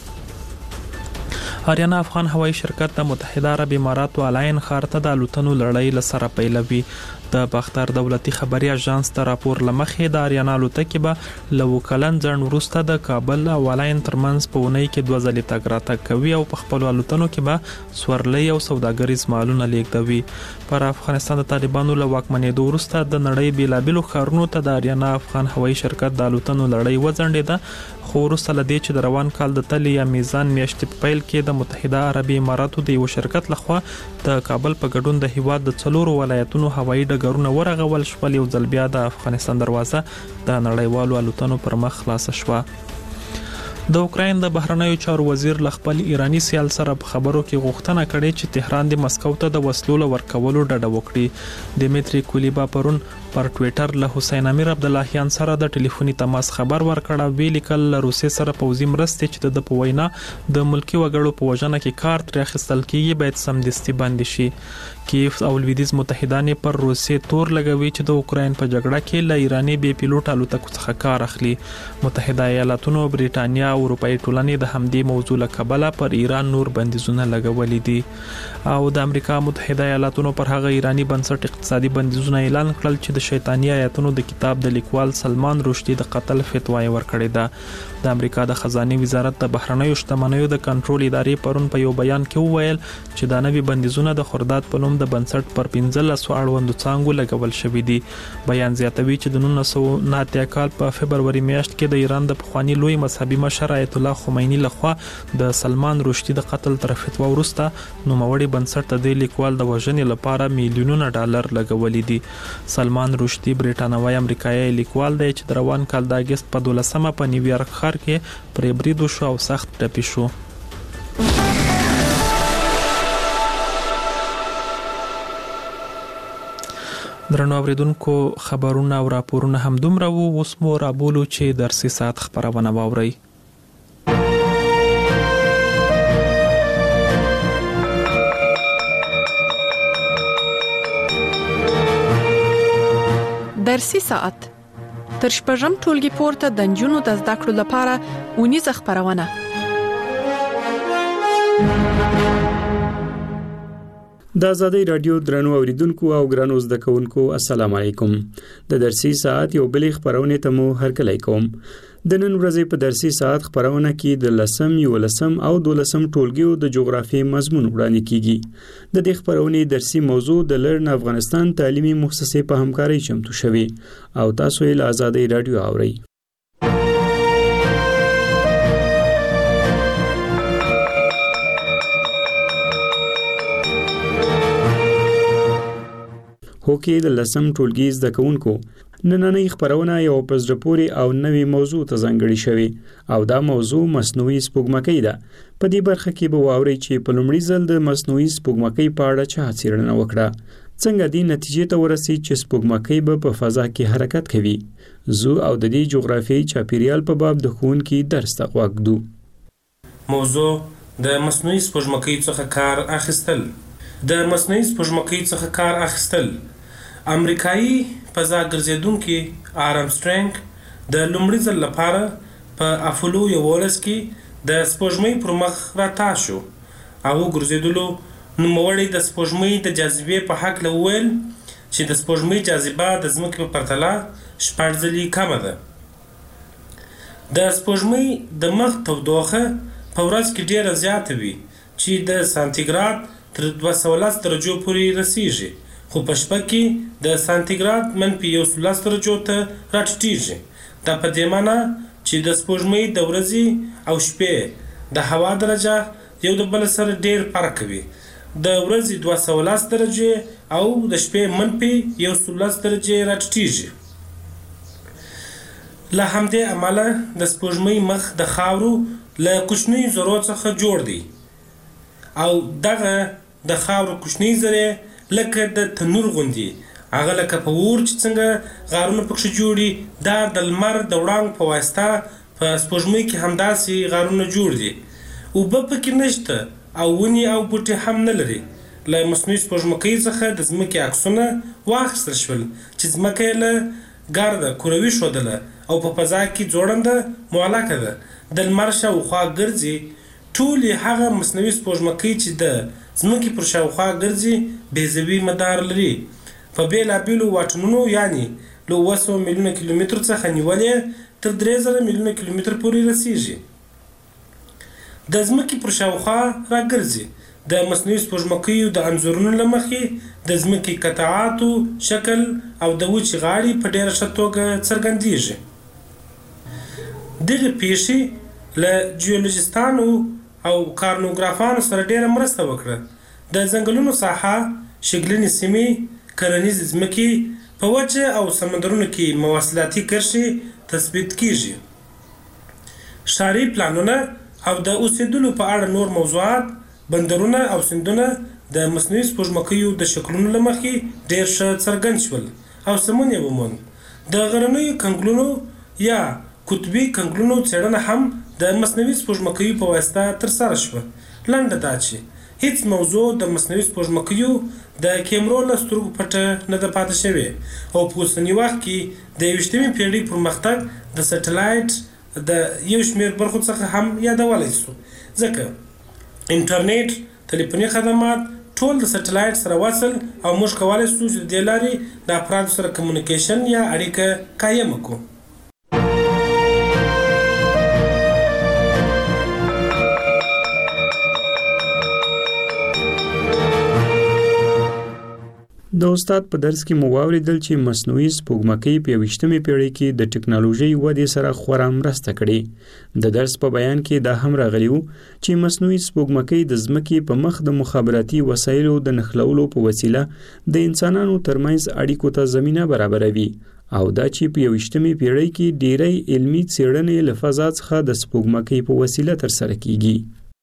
آریانا افغان هوایی شرکت د متحده عرب اماراتو الاین ښار ته د الوتنو لړۍ له سره پیلوي. د باختر دولتي خبري اژانس ته راپور لمخې د آریانا الوتکې به له وکلن ځنډ وروسته د کابل او الاین ترمنځ په اونۍ کې دوه ځلې تګ راتګ کوي او په خپلو الوتنو کې به سورلۍ او سوداګریز مالونه لیږدوي. پر افغانستان د طالبانو له واکمنېدو وروسته د نړۍ بیلابیلو ښارونو ته د آریانا افغان هوایی شرکت د الوتنو لړۍ وځنډېده، خو وروسته له دې چې د روان کال د تلې یا میزان میاشتې په پیل کې د متحده عربي اماراتو د یو شرکت لخوا د کابل په ګډون د هیواد د څلورو ولایتونو هوایی ډګرونه ورغول شول، یو ځل بیا د افغانستان دروازه د نړیوالو الوتنو پر مخ خلاصه شوه. د اوکراین د بهرنیو چارو وزیر له خپل ایرانی سیال سره په خبرو کې غوښتنه کړې چې تهران د مسکو ته د وسلو له ورکولو ډډه وکړي. دیمیتری کولیبا پرون پر ټوئیټر له حسین امیر عبداللهیان سره د ټلیفوني تماس خبر ورکړ. ویلي کل له روسیې سره پوځي مرستې چې د په وینا د ملکی وګړو په وژنه کې کار ترې اخیستل کیږي باید سمدستي بند شي. کیف او لویدیز متحدان پر روسیې تور لګوي چې د اوکراین په جګړه کې له ایرانی بي پیلوټ الوتکو څخه کار اخلي. متحده ایالاتونو، بریټانیا او اروپאי ټولنې د همدې موضوع له کبله پر ایران نور بندیزونه لګولي دي او د امریکا متحده ایالاتونو پر هغه ایرانی بنسټ اقتصادي بندیزونه اعلان کړل چې د شیطانی آیاتونو د کتاب د لیکوال سلمان رشدي د قتل فتوا ورکړې ده. د امریکا د خزانه وزارت د بهرنیو شتمنیو د کنټرول ادارې پرون په یو بیان کې وویل چې دا نوي بندیزونه د خرداد په نوم د بنسټ پر پنځلس اړوندو څانګو لګول شوي دي. بیان زیاتوي چې د نولس سوه نه اتیا کال په فبروري میاشت کې د ایران د پخوانی لوی مذهبي مشر آیت الله خمینی لخوا د سلمان رشدي د قتل تر فتوا وروسته نوموړي بنسټ ته د لیکوال د وژنې لپاره میلیونونه ډالر لګولي دي. سلمان رشدي بریټانوي امریکایي لیکوال دی چې د روان کال د اگست په دولسمه په نیویارک ښار کې پرې بریدو شو او سخت ټپي شو. درنو اوریدونکو خبرونه او راپورونه هم دومره وو. اوس مو رابولو چې درسي ساعت خبرونه واورئ. درسي ساعت تر شپږم ټولګي پورته د نجونو د زده کړو لپاره اونیزه خبرونه. د آزادۍ رادیو درنو اوریدونکو او ګرانو زده کوونکو السلام علیکم. د درسي ساعت یو بلې خبرونه ته مو هرکلی کوم. د نن ورځې په درسي ساعت خبرونه کې د لسم، یولسم او دولسم ټولګیو د جغرافیې مضمون وړاندې کیږي. د دې خبرونې درسي موضوع د لرن افغانستان تعلیمي مؤسسې په همکارۍ چمتو شوی او تاسو یې له آزادۍ رادیو اورئ. هوکې د لسم ټولګي زده کوونکو نننۍ خبرونه یو په زړه پورې او نوې موضوع ته ځانګړې شوې او دا موضوع مصنوعي سپوږمکۍ ده. په دې برخه کې به واورئ چې په لومړي ځل د مصنوعي سپوږمکۍ په اړه چا څېړنه وکړه. څنګه دې نتیجې ته ورسید چې سپوږمکۍ به په فضا کې حرکت کوي. زو او د دې جغرافیایي چاپیریال په باب د ښوونکي درس ته غوږ ږدو. موضوع د مصنوعي سپوږمکۍ څخه کار اخیستل. د مصنوعي سپوږمکۍ څخه کار اخیستل امریکایي فضا ګرځېدونکي آرمسټرنګ د لومړي ځل لپاره په اپولو یولس کې د سپوږمۍ پر مخ راتاو شو. هغه ګرځېدلو نوموړی د سپوږمۍ د جاذبې په هکله وویل چې د سپوږمۍ جاذبه د ځمکې په پرتله شپږ ځلې کمه ده. د سپوږمۍ د مخ تودوخه په ورځ کې ډیره زیاته وي چې د سانتیګراد تر دوه سوه لس درجو پورې رسیږي، خو په شپه کې د سانتیګراد منفي یو سوه لس درجو ته راټیټېږي. دا په دې معنی چې د سپوږمۍ د ورځې او شپې د هوا درجه یو د بل سره ډیر فرق کوي. د ورځې دوه سوه لس درجې او د شپې منفي یو سوه لس درجې راټیټېږي. له همدې امله د سپوږمۍ مخ د خاورو له کوچنیو ذرو څخه جوړ دی او دغه د خاورو کوچنۍ ذرې لکه د تنور غوندې، هغه لکه په اور چې څنګه غارونه پکښې جوړي، دا د لمر د وړانګو په واسطه په سپوږمۍ کې همداسې غارونه جوړ دي. اوبه پکې نشته او ونې او بوټي هم نه لري. له مصنوعي سپوږمکۍ څخه د ځمکې عکسونه واخیستل شول چې ځمکه یې له ګرده کروي ښودله او په فضا کې ځوړنده معلقه ده. د لمر شاوخوا ګرځي. ټولې هغه مصنوعي سپوږمکۍ چې د ځمکې پر شاوخوا ګرځي بیضوي مدار لري. په بېلابېلو واټنونو یعنې له اوه سوه میلیونه کیلومترو څخه نیولې تر درې زره میلیونه کیلومتر پورې رسیږي. د ځمکې پر شاوخوا راګرځي. د مصنوعي سپوږمکیو د انځورونو له مخې د ځمکې قطعاتو شکل او د وچې غاړې په ډېره ښه توګه څرګندېږي. دغې پیښې له جیولوجستانو او کارنوګرافانو سره ډېره مرسته وکړه. د ځنګلونو ساحه، شګلنې سیمې، کرنیزې ځمکې، په وچه او سمندرونو کې مواصلاتي کرښې تثبیت کیږي. ښاري پلانونه او د اوسېدلو په اړه نور موضوعات، بندرونه او سیندونه د مصنوعي سپوږمکیو د شکلونو له مخې ډېر ښه څرګند شول او سمون یې وموند. د غرنیو کنګلونو یا قطبي کنګلونو څېړنه هم د مصنوعي سپوږمکیو په واسطه ترسره شوه. لنډه دا چې هیڅ موضوع د مصنوعي سپوږمکیو د کیمرو له سترګو پټه نه ده پاتې شوې او په اوسني وخت کې د یویشتمې پېړۍ پرمختګ د سټلایټ د یو شمېر برخو څخه هم یادولی شو، ځکه انټرنیټ، تلیفوني خدمات ټول د سټلایټ سره وصل او موږ کولی شو چې د دې لارې د افرادو سره کمیونیکیشن یا اړیکه قایمه کړو. د استاد په درس کې مو واوریدل چې مصنوعي سپوږمکۍ په یویشتمې پېړۍ کې د ټکنالوژۍ ودې سره خورا مرسته کړې. د درس په بیان کې دا هم راغلی و چې مصنوعي سپوږمکۍ د ځمکې په مخ د مخابراتي وسایلو د نښلولو په وسیله د انسانانو ترمنځ اړیکو ته زمینه برابروي او دا چې په یویشتمې پېړۍ کې ډېری علمي څېړنې له فضا څخه د سپوږمکۍ په وسیله ترسره کیږي.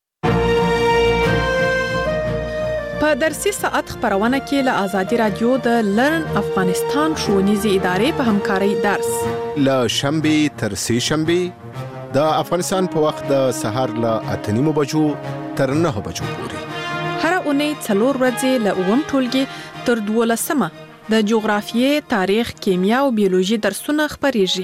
په درسي ساعت خبرونه کې له آزادي رادیو د لرن افغانستان ښوونیزې ادارې په همکارۍ درس له شنبې تر سې شنبې د افغانستان په وخت د سهار له اته نیمو بجو تر نهه بجو پورې. هر اونۍ څلور ورځې له اووم ټولګي تر دولسمه د جغرافیې، تاریخ، کیمیا او بیولوژي درسونه خپریږي.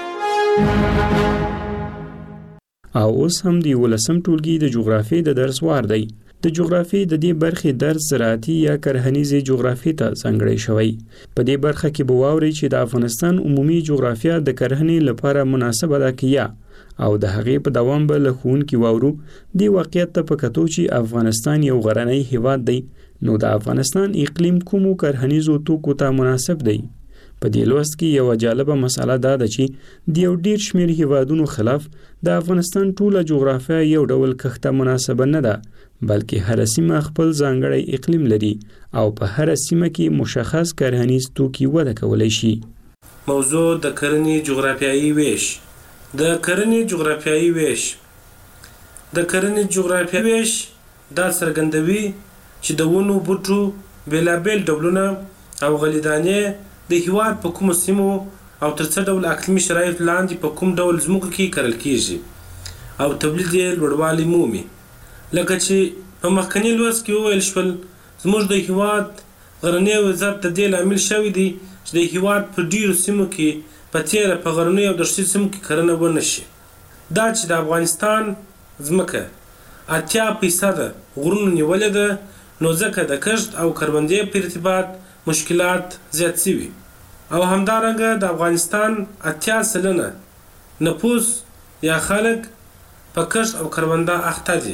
او اوس هم د یولسم ټولګي د جغرافیې د درس وار دی. د جغرافیې د دې برخې درس زراعتي یا کرهنیزې جغرافیې ته ځانګړی شوی. په دې برخه کې به واورئ چې د افغانستان عمومي جغرافیه د کرهنې لپاره مناسبه ده که یا او د هغې په دوام به له ښوونکي واورو دې واقعیت ته په کتو چې افغانستان یو غرنی هیواد دی، نو د افغانستان اقلیم کومو کرهنیزو توکو ته مناسب دی. په دې لوست کې یو جالبه مسله دا ده چې د یو ډیر شمېر هیوادونو خلاف د افغانستان ټوله جغرافیه یو ډول کښته مناسبه نه ده، بلکې هر سیمه خپل ځانګړی اقلیم لري او په هر سیمه کې مشخص کرهنیز توکي وده کولی شي. موضوع د کرنې جغرافیایي ویش. د کرنې جغرافیایي ویش د کرنې جغرافیایي ویش دا څرګندوي چې د ونو، بوټو بېلابېل ډولونه او غلیدانې د هیواد په کومو سیمو او تر څه ډول اقلیمي شرایطو لاندې په کوم ډول ځمکو کې کرل کیږي او تولید یې لوړوالی مومي. لکه چې په مخکني لوست کې وویل شول، زموږ د هیواد غرنی وضعیت د دې لامل شوی دی چې د هیواد په ډیرو سیمو کې په تیره په غرنیو او دښتي سیمو کې کرنه ونه شي. دا چې د افغانستان ځمکه اتیا فیصده غرونو نیولې ده، نو ځکه د کښت او کروندې په ارتباط مشکلات زیات شوي او همدارنګه د افغانستان اتیا سلنه نفوس یا خلک په کښت او کرونده اخته دي.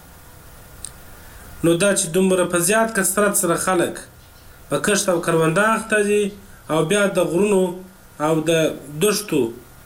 نو دا چې دومره په زیات کثرت سره خلک په کښت او کرونده اخته دي او بیا د غرونو او د دښتو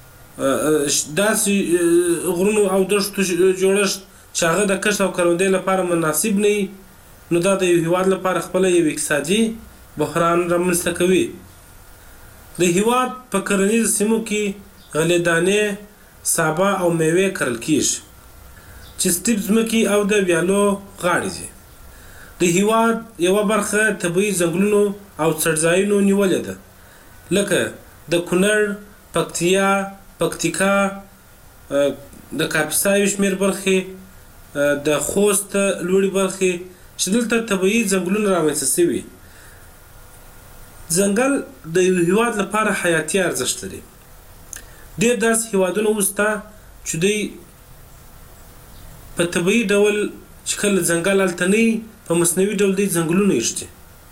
داسې غرونو او دښتو جوړښت چې هغه د کښت او کروندې لپاره مناسب نه وي، نو دا د یو هیواد لپاره خپله یو اقتصادي بحران رامنځته کوي. د هیواد په کرنیزو سیمو کې غلې دانې، سابه او میوې کرل کیږي چې سټیپ ځمکې او د ویالو غاړې دي. د هیواد یوه برخه طبیعي ځنګلونو او څړځایونو نیولې ده، لکه د کونړ، پکتیا، پکتیکا، د کاپیسا یو شمېر برخې، د خوست لوړې برخې چې دلته طبیعي ځنګلونه رامنځته شوي. ځنګل د یو هیواد لپاره حیاتي ارزښت لري. ډېر داسې هیوادونه اوس شته چې دوی په طبیعي ډول چې کله ځنګل هلته نه وي، په مصنوعي ډول دوی ځنګلونه ایښتي.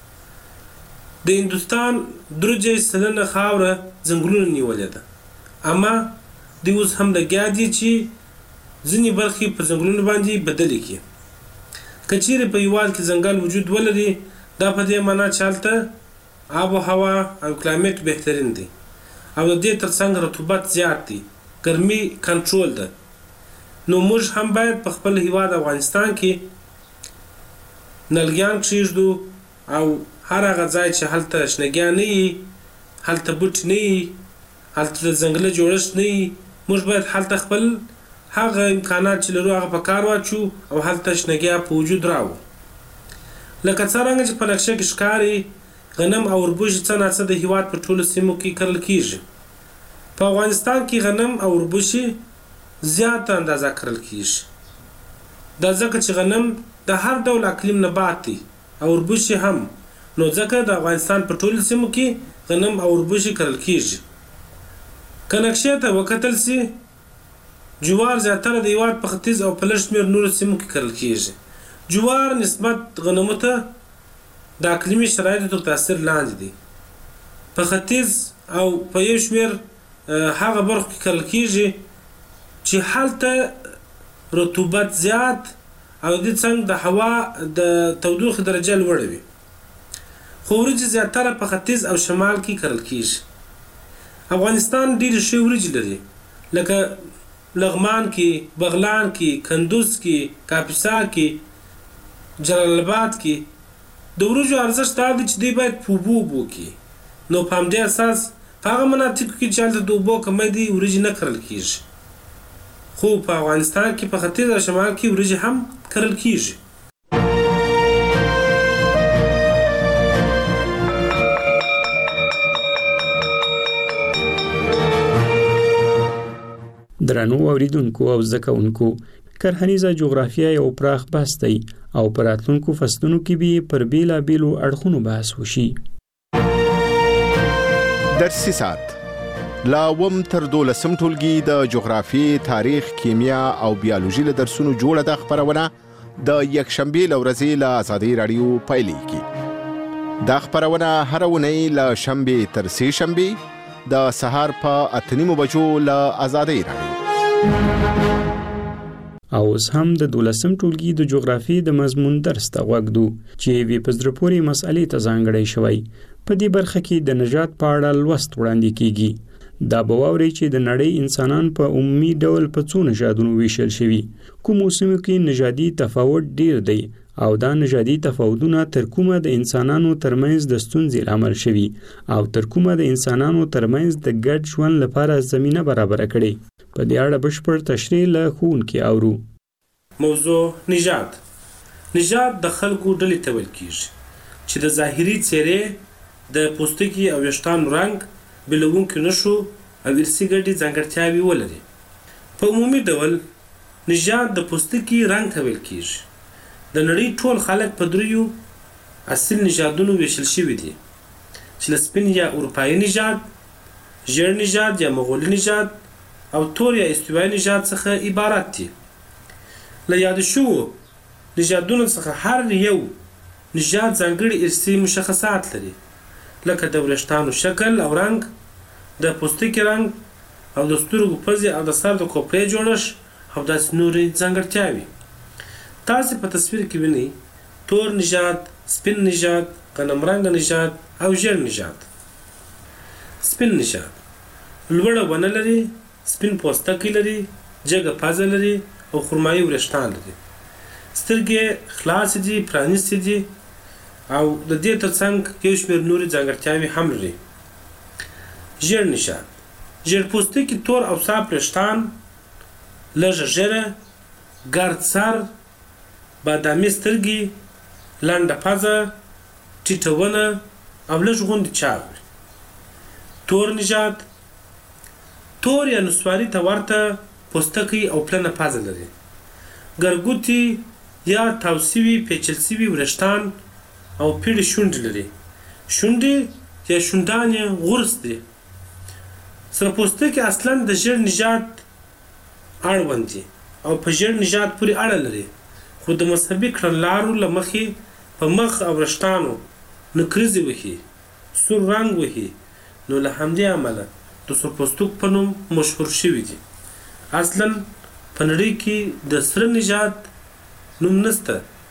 د هندوستان درې سلنه خاوره ځنګلونه نیولې ده، اما دوی اوس هم لګیا دي چې ځینې برخې په ځنګلونو باندې بدلې کړي. که چیرې په هیواد کې ځنګل وجود ولري، دا په دې معنا چې هلته آب و هوا او کلایمټ بهترین دی او د دې ترڅنګ رطوبت زیات دی، ګرمي کنټرول ده. نو موږ هم باید په خپل هیواد افغانستان کې نلګیان کښېږدو او هر هغه ځای چې هلته شنهګیان نه وي، هلته بوټي نه وي، هلته د ځنګله جوړښت نه وي، موږ باید هلته خپل هغه امکانات چې لرو هغه په کار واچو او هلته شنهګیا په وجود راو. لکه څرنګه چې په نقشه کې ښکاري، غنم او وربوشي څه ناڅه د هیواد په ټولو سیمو کې کرل کیږي. په افغانستان کې غنم او وربوشي زیاته اندازه کرل کیږي. دا ځکه چې غنم د هر ډول اقلیم نبات دی او وربوشي هم، نو ځکه د افغانستان په ټولو سیمو کې غنم او وربوشي کرل کیږي. که نقشې ته وکتل سي، جوار زیاتره د هیواد په ختیځ او په لږ شمېر نورو سیمو کې کرل کیږي. جوار نسبت غنمو ته د اقلیمي شرایطو تر تاثیر لاندې دی. په ختیځ او په یو شمېر هغه برخو کې کرل کیږي چې هلته رطوبت زیات او د څنګ د هوا د تودوخې درجه لوړه وي. خو وریجې زیاتره په ختیځ او شمال کې کرل کیږي. افغانستان ډېرې ښې وریجې لري، لکه لغمان کې، بغلان کې، کندوز کې، کاپیسا کې، جلال آباد کې. د وریجو ارزښت دا دی چې دوی باید په اوبو اوبو کې، نو په همدې اساس په هغه مناطقو کې چې هلته د اوبو کمی دی وریجې نه کرل کیږي. خو په افغانستان کې په ختیځ او شمال کې وریجې هم کرل کیږي. درنو اوریدونکو او زده کوونکو، کرهنیزه جغرافیه یو پراخ بحث دی او په راتلونکو فصلونو کې به پر بیلابیلو اړخونو بحث وشي. درسي ساعت لا وم تر دولسم ټولګي د جغرافیې، تاریخ، کیمیا او بیولوژي له درسونو جوړه د خبرونه د یکشنبې له ورځې له آزادۍ راډیو پیلېږي. دا خبرونه هر اونۍ له شنبې تر سې شنبې د سهار په اته نیمو بجو له آزادۍ راډیو. او اوس هم د دولسم ټولګي د جغرافیې د مضمون درس ته غوږ دو چې یوې په زړه پورې مسئلې ته ځانګړی شوی. په دې برخه کې د نژاد په اړه لوست وړاندې کیږي. دا به واورئ چې د نړۍ انسانان په عمومي ډول په څو نژادونو ویشل شوي، کومو سیمو کې نژادي تفاوت ډیر دی او دا نژادي تفاوتونه تر کومه د انسانانو ترمنځ د ستونزې لامل شوي او تر کومه د انسانانو ترمنځ د ګډ ژوند لپاره زمینه برابره کړي. په دې اړه بشپړ تشریح له ښوونکي اورو. موضوع نژاد. نژاد د خلکو ډلې ته ویل کیږي. چې د ظاهري څېرې د پوستکي او ویښتانو رنګ بېلونکي نښو او ارثي ګډې ځانګړتیاوې ولري. په عمومي ډول نژاد د پوستکي رنګ ته ویل کېږي. د نړۍ ټول خلک په دریو اصل نژادونو ویشل شوي دي چې له سپین یا اروپایي نژاد، ژیړ نژاد یا مغولي نژاد او تور یا استوایي نژاد څخه عبارت دي. له یاد شوو نژادونو څخه هر یو نژاد ځانګړي ارثي مشخصات لري، لکه د وریښتانو شکل او رنګ، د پوستکي رنګ او د سترګو پزې او د سر د کوپړې جوړښت او داسې نورې ځانګړتیاوې. تاسې په تصویر کې وینئ تور نژاد، سپین نژاد، غنم رنګه نژاد او ژیړ نژاد. سپین نژاد لوړه ونه لري، سپین پوستکی لري، جګه پزه لري او خرمایي وریښتان لري. سترګې خلاصې دي، پرانیستې دي او د دې ترڅنګ یو شمېر نورې ځانګړتیاوې هم لري. ژیړ نژاد ژیړ پوستکي، تور او صاف وریښتان، لږه ږیره، ګرد سر، بادامي سترګې، لنډه پزه، ټیټه ونه او لږ غوندې چاغ وي. تور نژاد تور یا نسواري ته ورته پوستکی او پلنه پزه لري. ګرګوتي یا تاو سوي پیچل سوي وریښتان او پیړې شونډې لري. شونډې یا شونډان یې غورس دي. سره پوستکی اصلا د ژیړ نژاد اړوند دي او په ژیړ نژاد پورې اړه لري، خو د مذهبي کړنلارو له مخې په مخ او وریښتانو نکریزې وهي، سور رنګ وهي، نو له همدې امله د سور پوستک په نوم مشهور شوي دي. اصلا په نړۍ کې د سره نژاد نوم نشته.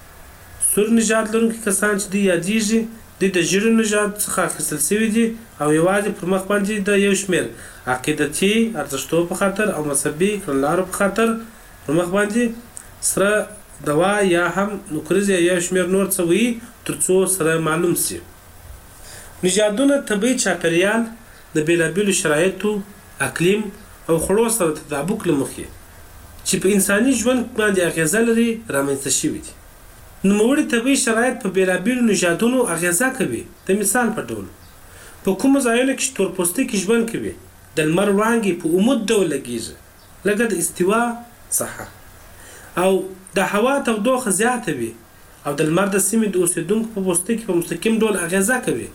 سور نژاد لرونکي کسان چې دوی یادېږي دوی د ژیړ نژاد څخه اخیستل شوي دي او یوازې پر مخ باندې د یو شمېر عقیدتي ارزښتو په خاطر او مذهبي کړنلارو په خاطر پر مخ باندې سره دوا یا هم نکریز یا یو شمېر نور څه وي تر څو سره معلوم شي. نژادونه طبیعي چاپېریال د بېلابېلو شرایطو، اقلیم او خوړو سره تطابق له مخې چې په انساني ژوند باندې اغیزه لري رامنځته شوي دي. نوموړي طبیعي شرایط په بېلابېلو نژادونو اغیزه کوي. د مثال په ډول په کومو ځایونو کې چې تور پوستکي ژوند کوي د لمر وړانګې په عمود ډول لګیږي، لکه د استوا ساحه، او د هوا تودوخه زیاته وي او د لمر د سیمې د اوسېدونکو په پوستکي په مستقیم ډول اغیزه کوي.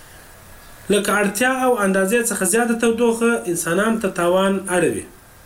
لکه اړتیا او اندازې څخه زیاته تودوخه انسانانو ته تاوان اړوي.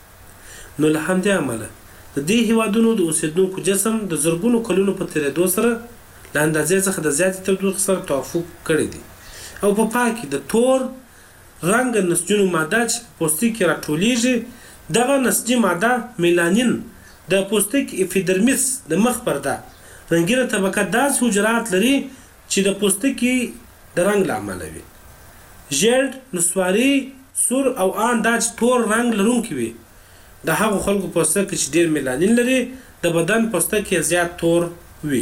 نو له همدې امله د دې هیوادونو د اوسېدونکو جسم د زرګونو کلونو په تېرېدو سره له اندازې څخه د زیاتې تودوخې سره توافق کړی دی او په پای کې د تور رنګه نسجونو ماده چې په پوستکي کې راټولیږي، دغه نسجي ماده میلانین د پوستکي اپیډرمیس د مخ پرده رنګینه طبقه داسې حجرات لري چې د پوستکي د رنګ له امله وي. ژیړ، نسواري، سور او ان دا چې تور رنګ لرونکي وي د هغو خلکو پوستکي چې ډېر میلانین لري د بدن پوستکي زیات تور وي.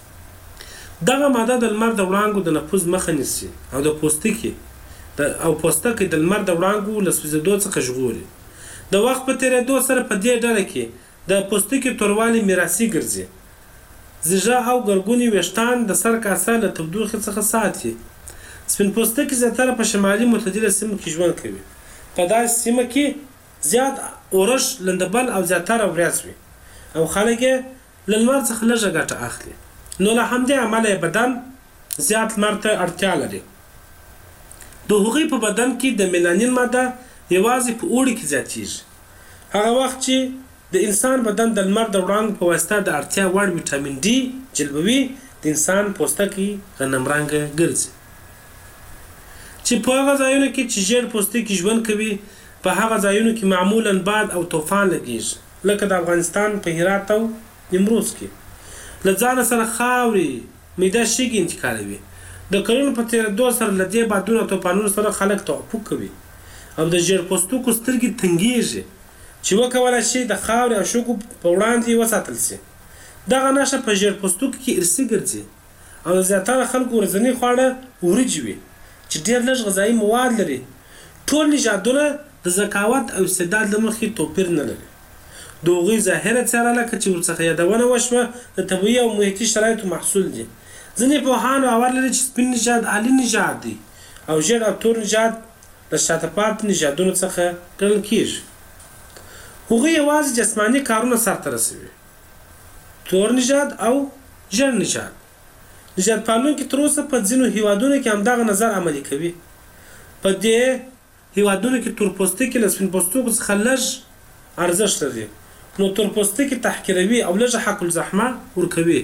دغه ماده د لمر د وړانګو د نفوذ مخه نیسي او د پوستکي او پوستکي د لمر د وړانګو له سوځېدو څخه ژغوري. د وخت په تېرېدو سره په دې ډله کې د پوستکي توروالی میراثي ګرځي. زیږه او ګرګوني ویښتان د سر کاسه له تودوخې څخه ساتي. سپین پوستکي زیاتره په شمالي معتدله سیمو کې ژوند کوي. په داسې سیمه کې زیات اورښت، لندبل او زیاتره وریځ وي او خلک یې له لمر څخه لږه ګټه اخلي. نو له همدې امله یې بدن زیات لمر ته اړتیا لري. د هغوی په بدن کې د میلانین ماده یوازې په اوړي کې زیاتیږي. هغه وخت چې د انسان بدن د لمر د وړانګو په واسطه د اړتیا وړ ویټامین ډي جلبوي، د انسان پوستکی غنم رنګه ګرځي. چې په هغه ځایونو کې چې ژیړ پوستکي ژوند کوي په هغه ځایونو کې معمولا باد او طوفان لګیږي، لکه د افغانستان په هرات او نیمروز کې. له ځانه سره خاورې، میده شګې انتقالوي. د کلونو په تېرېدو سره له دې بادونو او طوفانونو سره خلک توافق کوي او د ژیړ پوستکو سترګې تنګېږي چې وکولی شي د خاورې او شګو په وړاندې وساتل شي. دغه نښه په ژیړ پوستکو کې ارثي ګرځي او د زیاتره خلکو ورځني خواړه وریجې وي چې ډېر لږ غذایي مواد لري. ټول نژادونه د ذکاوت او استعداد له مخې توپیر نه لري. د هغوی ظاهره څېره لکه چې ورڅخه یادونه وشوه د طبیعي او محیطي شرایطو محصول دي. ځینې پوهان باور لري چې سپین نژاد عالي نژاد دی او ژیړ او تور نژاد د شاته پاتې نژادونو څخه ګڼل کیږي. هغوی یوازې جسماني کارونه سرته رسوي. تور نژاد او ژیړ نژاد نژاد پالونکي تر اوسه په ځینو هیوادونو کې همدغه نظر عملي کوي. په دې هیوادونو کې تور پوستکي له سپین پوستکو څخه لږ ارزښت لري، نو تور پوستکي تحقیروي او لږه حق الزحمه ورکوي.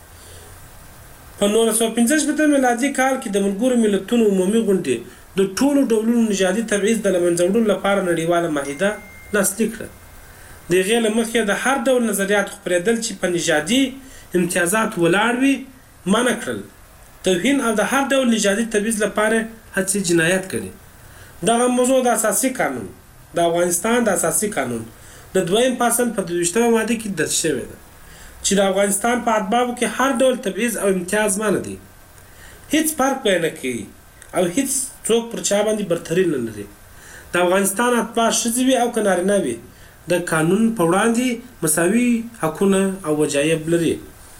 په نولس سوه پنځه شپېته میلادي کال کې د ملګرو ملتونو عمومي غونډې د ټولو ډولونو نژادي تبعیض د له منځه وړلو لپاره نړیواله معاهده لاسلیک کړه. د هغې له مخې د هر ډول نظریاتو خپرېدل چې په نژادي امتیازات ولاړ وي منع کړل. توهین او د هر ډول نژادي تبعیض لپاره هڅې جنایت کړي. دغه موضوع د اساسي قانون د افغانستان د اساسي قانون د دویم فصل په دویشتمه ماده کې درج شوې ده چې د افغانستان په ادبابو کې هر ډول تبعیض او امتیاز منع دی. هیڅ فرق به نه کوي او هیڅ څوک پر چا باندې برتري نه لري. د افغانستان اتباع ښځې وي او که نارینه وي د قانون په وړاندې مساوي حقونه او وجایب لري.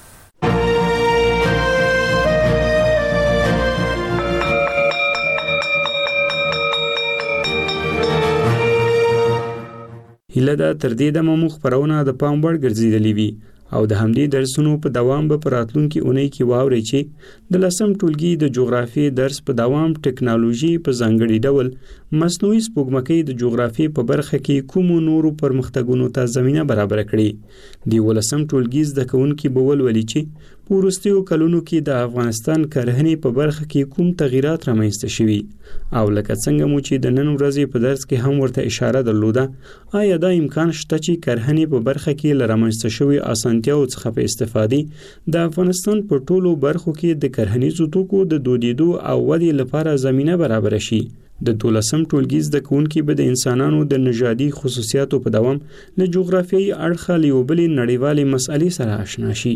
هیله ده تر دې دمه مو خپرونه د پام وړ ګرځېدلې وي او د همدې درسونو په دوام به په راتلونکي اونۍ کې واورئ چې د لسم ټولګي د جغرافیې درس په دوام ټکنالوژي په ځانګړي ډول مصنوعي سپوږمکۍ د جغرافیې په برخه کې کومو نورو پرمختګونو ته زمینه برابره کړي. د ولسم ټولګي زده کوونکي به ولولي چې په وروستیو کلونو کې د افغانستان کرهنې په برخه کې کوم تغیرات رامنځته شوي او لکه څنګه مو چې د نن ورځې په درس کې هم ورته اشاره درلوده، آیا دا امکان شته چې کرهنې په برخه کې له رامنځته شوي اسانتیاو څخه په استفادې د افغانستان په ټولو برخو کې د کرهنیزو توکو د دودیدو او ودې لپاره زمینه برابره شي. د دولسم ټولګي زده کوونکي به د انسانانو د نژادي خصوصیاتو په دوام له جغرافیایي اړخه له یوې بلې نړیوالې مسئلې سره آشنا شي.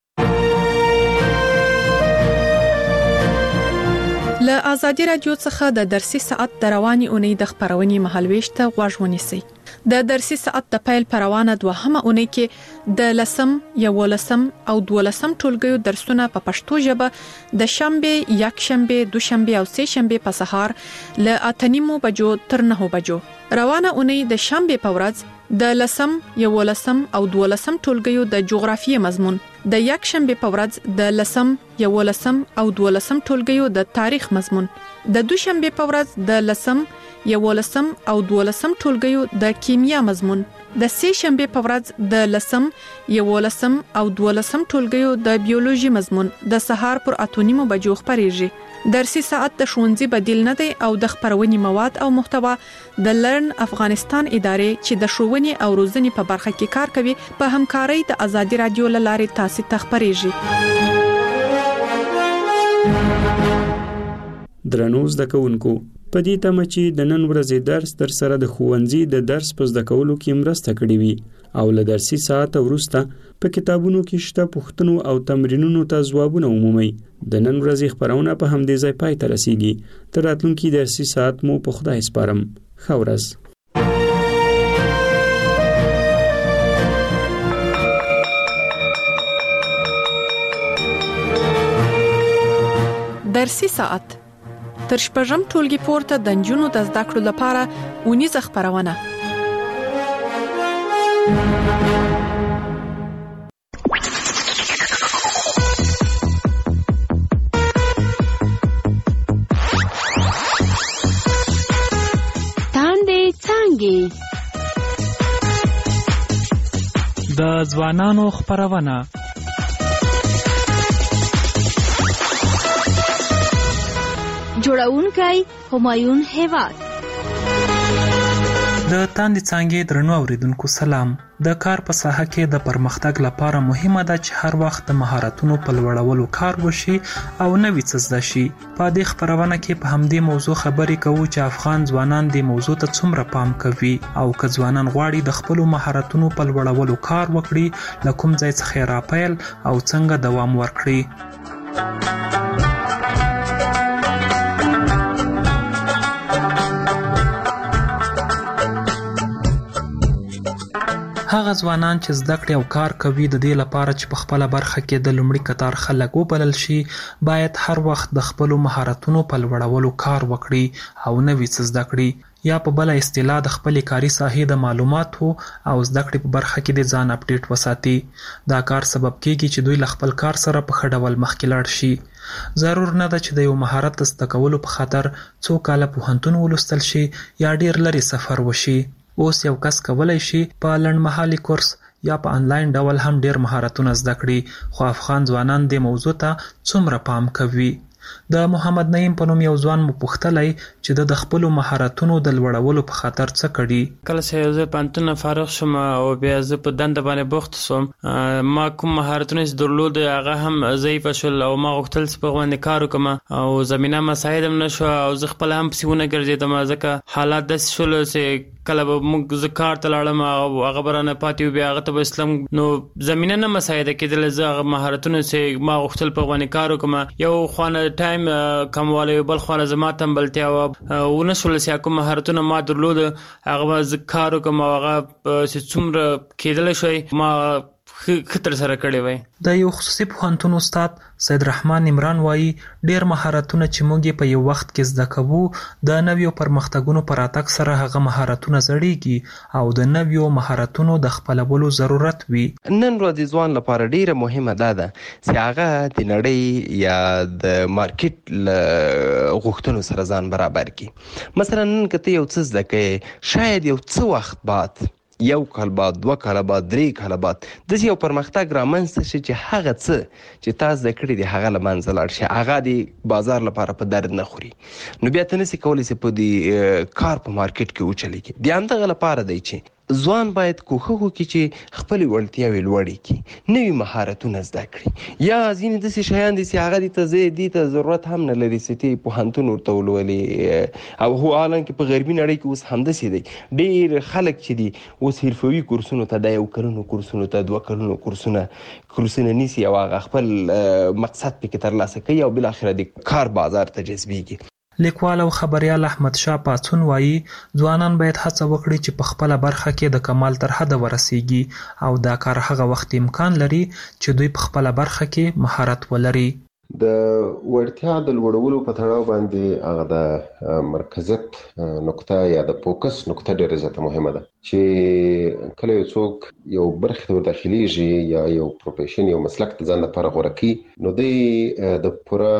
له ازادي رادیو څخه د درسي ساعت د رواني اونۍ د خبرونې مهالويش ته غوږ ونیسئ. د درسي ساعت د پیل پروانه دوهمه اونۍ کې د لسم، یولسم او دولسم ټولګیو درسونه په پښتو ژبه د شنبه، یک شنبه، دوشنبه او سه شنبه په سهار له اتنیمو بجو تر نهو بجو. روانه اونۍ د شنبه په ورځ د لسم، یولسم او دولسم ټولګیو د جغرافیې مضمون، د یک شنبه په ورځ د لسم، یولسم او دولسم ټولګیو د تاریخ مضمون، د دوشنبه په ورځ د لسم، یولسم او دولسم ټولګیو د کیمیا مضمون، د سه شنبه په ورځ د لسم، یولسم او دولسم ټولګیو د بیولوژي مضمون د سهار پر اتونیمو بجو خبريږي. درسي ساعت د ښوونځي بدیل نه دی او د خبرونې مواد او محتوا د لرن افغانستان ادارې چې د ښوونې او روزنې په برخه کې کار کوي په همکارۍ د ازادي رادیو لارې تاسو ته خبريږي. درنو زده کوونکو، په دې تمه چې د نن ورځې درس در سره د ښوونځي د درس په زده کولو کې مرسته کړې وي او له درسي ساعت وروسته په کتابونو کې شته پوښتنو او تمرینونو ته ځوابونه عمومي. د نن ورځې خبرونه په همدې ځای پای ته رسیږي. تر راتلونکي درسي ساعت مو په خدای سپارم. ښه ورځ. درسي ساعت تر شپږم ټولګي پورته د نجونو د زده کړو لپاره اونیزه خبرونه. تاندې څانګې د ځوانانو خبرونه. جوړونکی همایون هیواد. د تاندې څانګې درنو اوریدونکو سلام. د کار په ساحه کې د پرمختګ لپاره مهمه ده چې هر وخت د مهارتونو په لوړولو کار وشي او نوې څه زده شي. په دې خبرونه کې په همدې موضوع خبرې کوو چې افغان ځوانان دې موضوع ته څومره پام کوي او که ځوانان غواړي د خپلو مهارتونو په لوړولو کار وکړي، له کوم ځای څخه راپیل او څنګه دوام ورکړي. هغه ځوانان چې زده کړې او کار کوي د دې لپاره چې په خپله برخه کې د لومړي کتار خلک وبلل شي باید هر وخت د خپلو مهارتونو په لوړولو کار وکړي او نوي څه زده کړي یا په بله اصطلاح د خپلې کاري ساحې د معلوماتو او زده کړې په برخه کې د ځان اپډیټ وساتي. دا کار سبب کیږي چې دوی له خپل کار سره په ښه ډول مخکې لاړ شي. ضرور نه ده چې د یو مهارت زده کولو په خاطر څو کاله پوهنتون ولوستل شي یا ډیر لرې سفر وشي. اوس یو کس کولی شي په لنډمهالي کورس یا په انلاین ډول هم ډیر مهارتونه زده کړي، خو افغان ځوانان دې موضوع ته څومره پام کوي؟ د محمد نعیم په نوم یو ځوان مو پوښتلی چې د خپلو مهارتونو د لوړولو په خاطر څه کړي. کله چې زه پوهنتون نه فارغ شوم او بیا زه په دنده باندې بوخت شوم، ما کوم مهارتونه چې درلود هغه هم ضعیفه شول او ما غوښتل چې په باندې کار وکړم او زمینه مساعد هم نه شوه او زه خپله هم پسې ونه ګرځېدم ځکه حالات داسې شول چې کله به موږ زه کار ته لاړم او هغه به رانه پاتې و، بیا هغه ته به اسلم نو زمینه نه مساعده کېدله. زه هغه مهارتونه چې ما غوښتل په باندې کار وکړم، یو خوا ټایم کموالی، بل خوا زما تنبلتیا وه، ونه شول چې کوم مهارتونه ما درلود هغه به زه کار وکړم او هغه چې څومره کېدلی شوی ما ښه ترسره کړی وی. د یو خصوصي پوهنتون استاد سید رحمان عمران وایي ډیر مهارتونه چې موږ یې په یو وخت کې زده کوو د نویو پرمختګونو په راتګ سره هغه مهارتونه زړیږي او د نویو مهارتونو د خپلولو ضرورت وي. نن ورځې ځوان لپاره ډیره مهمه ده ده چې هغه د نړۍ یا د مارکیټ له غوښتنو سره ځان برابر کړي. مثلا نن که ته یو څه زده کوې، شاید یو څه وخت بعد، یو کال بعد، دوه کاله بعد، درې کاله بعد داسې یو پرمختګ رامنځته شي چې هغه څه چې تا زده کړي دي هغه له منځه لاړ شي، هغه د بازار لپاره په درد نه خوري. نو بیا ته نسې کولی چې په دې کار په مارکیټ کې وچلېږي. د همدغه لپاره دی چې ځوان باید کوښښ وکړي چې خپلې وړتیاوې لوړې کړي، نوي مهارتونه زده کړي. یا ځینې داسې شیان دي چې هغه دې ته زه دې ته ضرورت هم نه لري چې ته پوهنتون ورته ولولې، او هو حالانکې په غربي نړۍ کې اوس همداسې دی. ډېر خلک چې دي اوس حرفوي کورسونو ته، د یو کلونو کورسونو ته، دوه کلونو کورسونه کورسونه نیسي او هغه خپل مقصد پکې ترلاسه کوي او بالاخره د کار بازار ته جذبېږي. لیکوال او خبریال احمد شاه پاڅون وایي ځوانان باید هڅه وکړي چې په خپله برخه کې د کمال تر حده ورسیږي او دا کار هغه وخت امکان لري چې دوی په خپله برخه کې مهارت ولري. د وړتیا د لوړولو په تړاو باندې هغه د مرکزیت نقطه یا د فوکس نقطه ډېره زیاته مهمه ده چې کله یو څوک یو برخې ته وداخلیږي یا یو پروفیشن یو مسلک د ځان لپاره غوره کړي، نو دی د پوره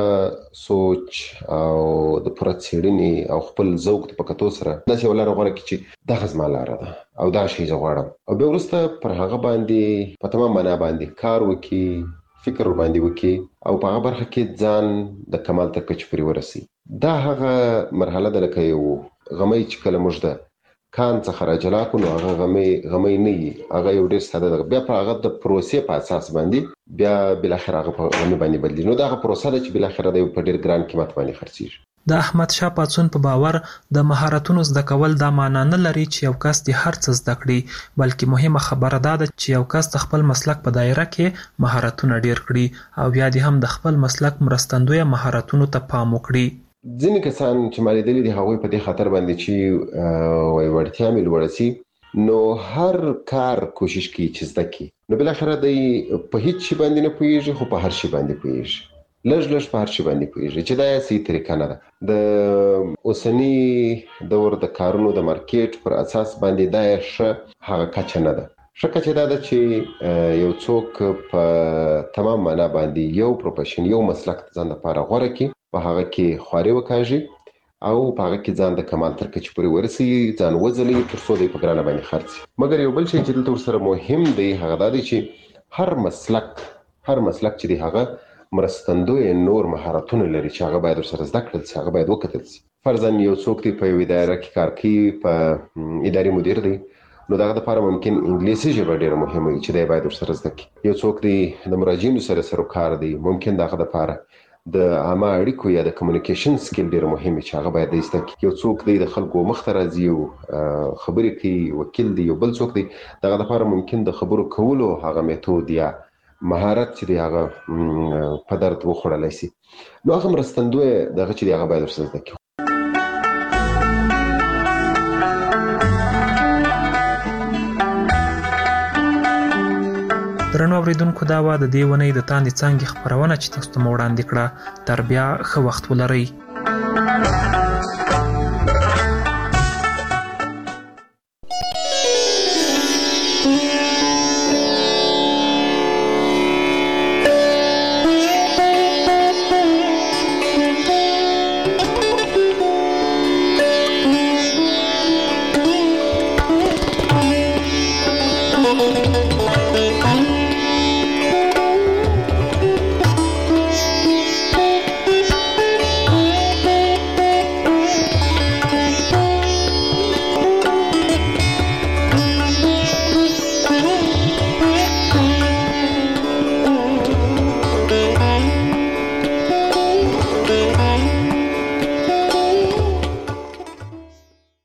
سوچ او د پوره څېړنې او خپل ذوق په کتو سره داسې یو لاره غوره کړي چې دغه زما لاره ده او دا شی زه غواړم، او بیا وروسته پر هغه باندې په تمام معنا باندې کار وکړي، فکر باندې وکړي او په هغه برخه کې ځان د کمال تر کچې پورې ورسي. دا هغه مرحله ده لکه یو غمی چې کله موږ د کان څخه راجلا کړو، نو هغه غمی غمی نه وي، هغه یو ډېر ساده ده. بیا په هغه د پروسې په اساس باندې بیا بالاخره هغه په غمی باندې بدلېږي. نو دا هغه پروسه ده چې بالاخره د په ډېر ګران قیمت باندې خرڅېږي. د احمد شاه پاڅون په باور د مهارتونو زده کول دا معنا نه لري چې یو کس د هر څه زده کړي، بلکې مهمه خبره دا ده چې یو کس د خپل مسلک په دایره کې مهارتونه ډیر کړي او بیا دې هم د خپل مسلک مرستندویه مهارتونو ته پام وکړي. ځینې کسان چې ما لیدلي دي هغوی په دې خاطر باندې چې وایي وړتیا مې لوړه سي، نو هر کار کوشش کوي چې زده کړي، نو بالاخره دی په هیڅ شي باندې نه پوهېږي خو په هر شي باندې پوهېږي، لږ لږ په هر شي باندې پوهېږي چې دا یې صحیح طریقه نه ده. د اوسني دور د کارونو د مارکیټ پر اساس باندې دا یې ښه هغه کچه نه ده. ښه کچه دا ده چې یو څوک په تمام معنا باندې یو پروفیشن یو مسلک ځان لپاره غوره کړي، په هغه کې خواري وکاږي او په هغه کې ځان د کمال تر کچې پورې ورسي، ځان وځلوي تر څو دی په ګرانه باندې خرڅ. مګر یو بل شی چې دلته ورسره مهم دی هغه دا دی چې هر مسلک هر مسلک چې دی هغه مرستندوی نور مهارتونه لري چې هغه باید ورسره زده کړل شي، هغه باید وکتل شي. فرضاً یو څوک دی په یوه اداره کې کار کوي، په اداري مدیر دی، نو دغه دپاره ممکن انګلیسي ژبه ډېره مهمه وي چې دی باید ورسره زده کړي. یو څوک دی د مراجعینو سره سروکار دی، ممکن دغه دپاره د عامه اړیکو یا د کمیونیکیشن سکیل ډېر مهم وي چې هغه باید دی زده کړي. یو څوک دی د خلکو مخ ته راځي او خبرې کوي، وکیل دی. یو بل څوک دی دغه دپاره ممکن د خبرو کولو هغه میتود یا مهارت چې دی هغه په درد وخوړلی سي، نو هغه مرستندوی دغه چې دی هغه باید ورسره زده کړي. اوریدونکو دا و د دې ونې د تاندې څانګې خبرونه چې تاسو ته وړاندې کړه. تر بیا ښه وخت ولرئ.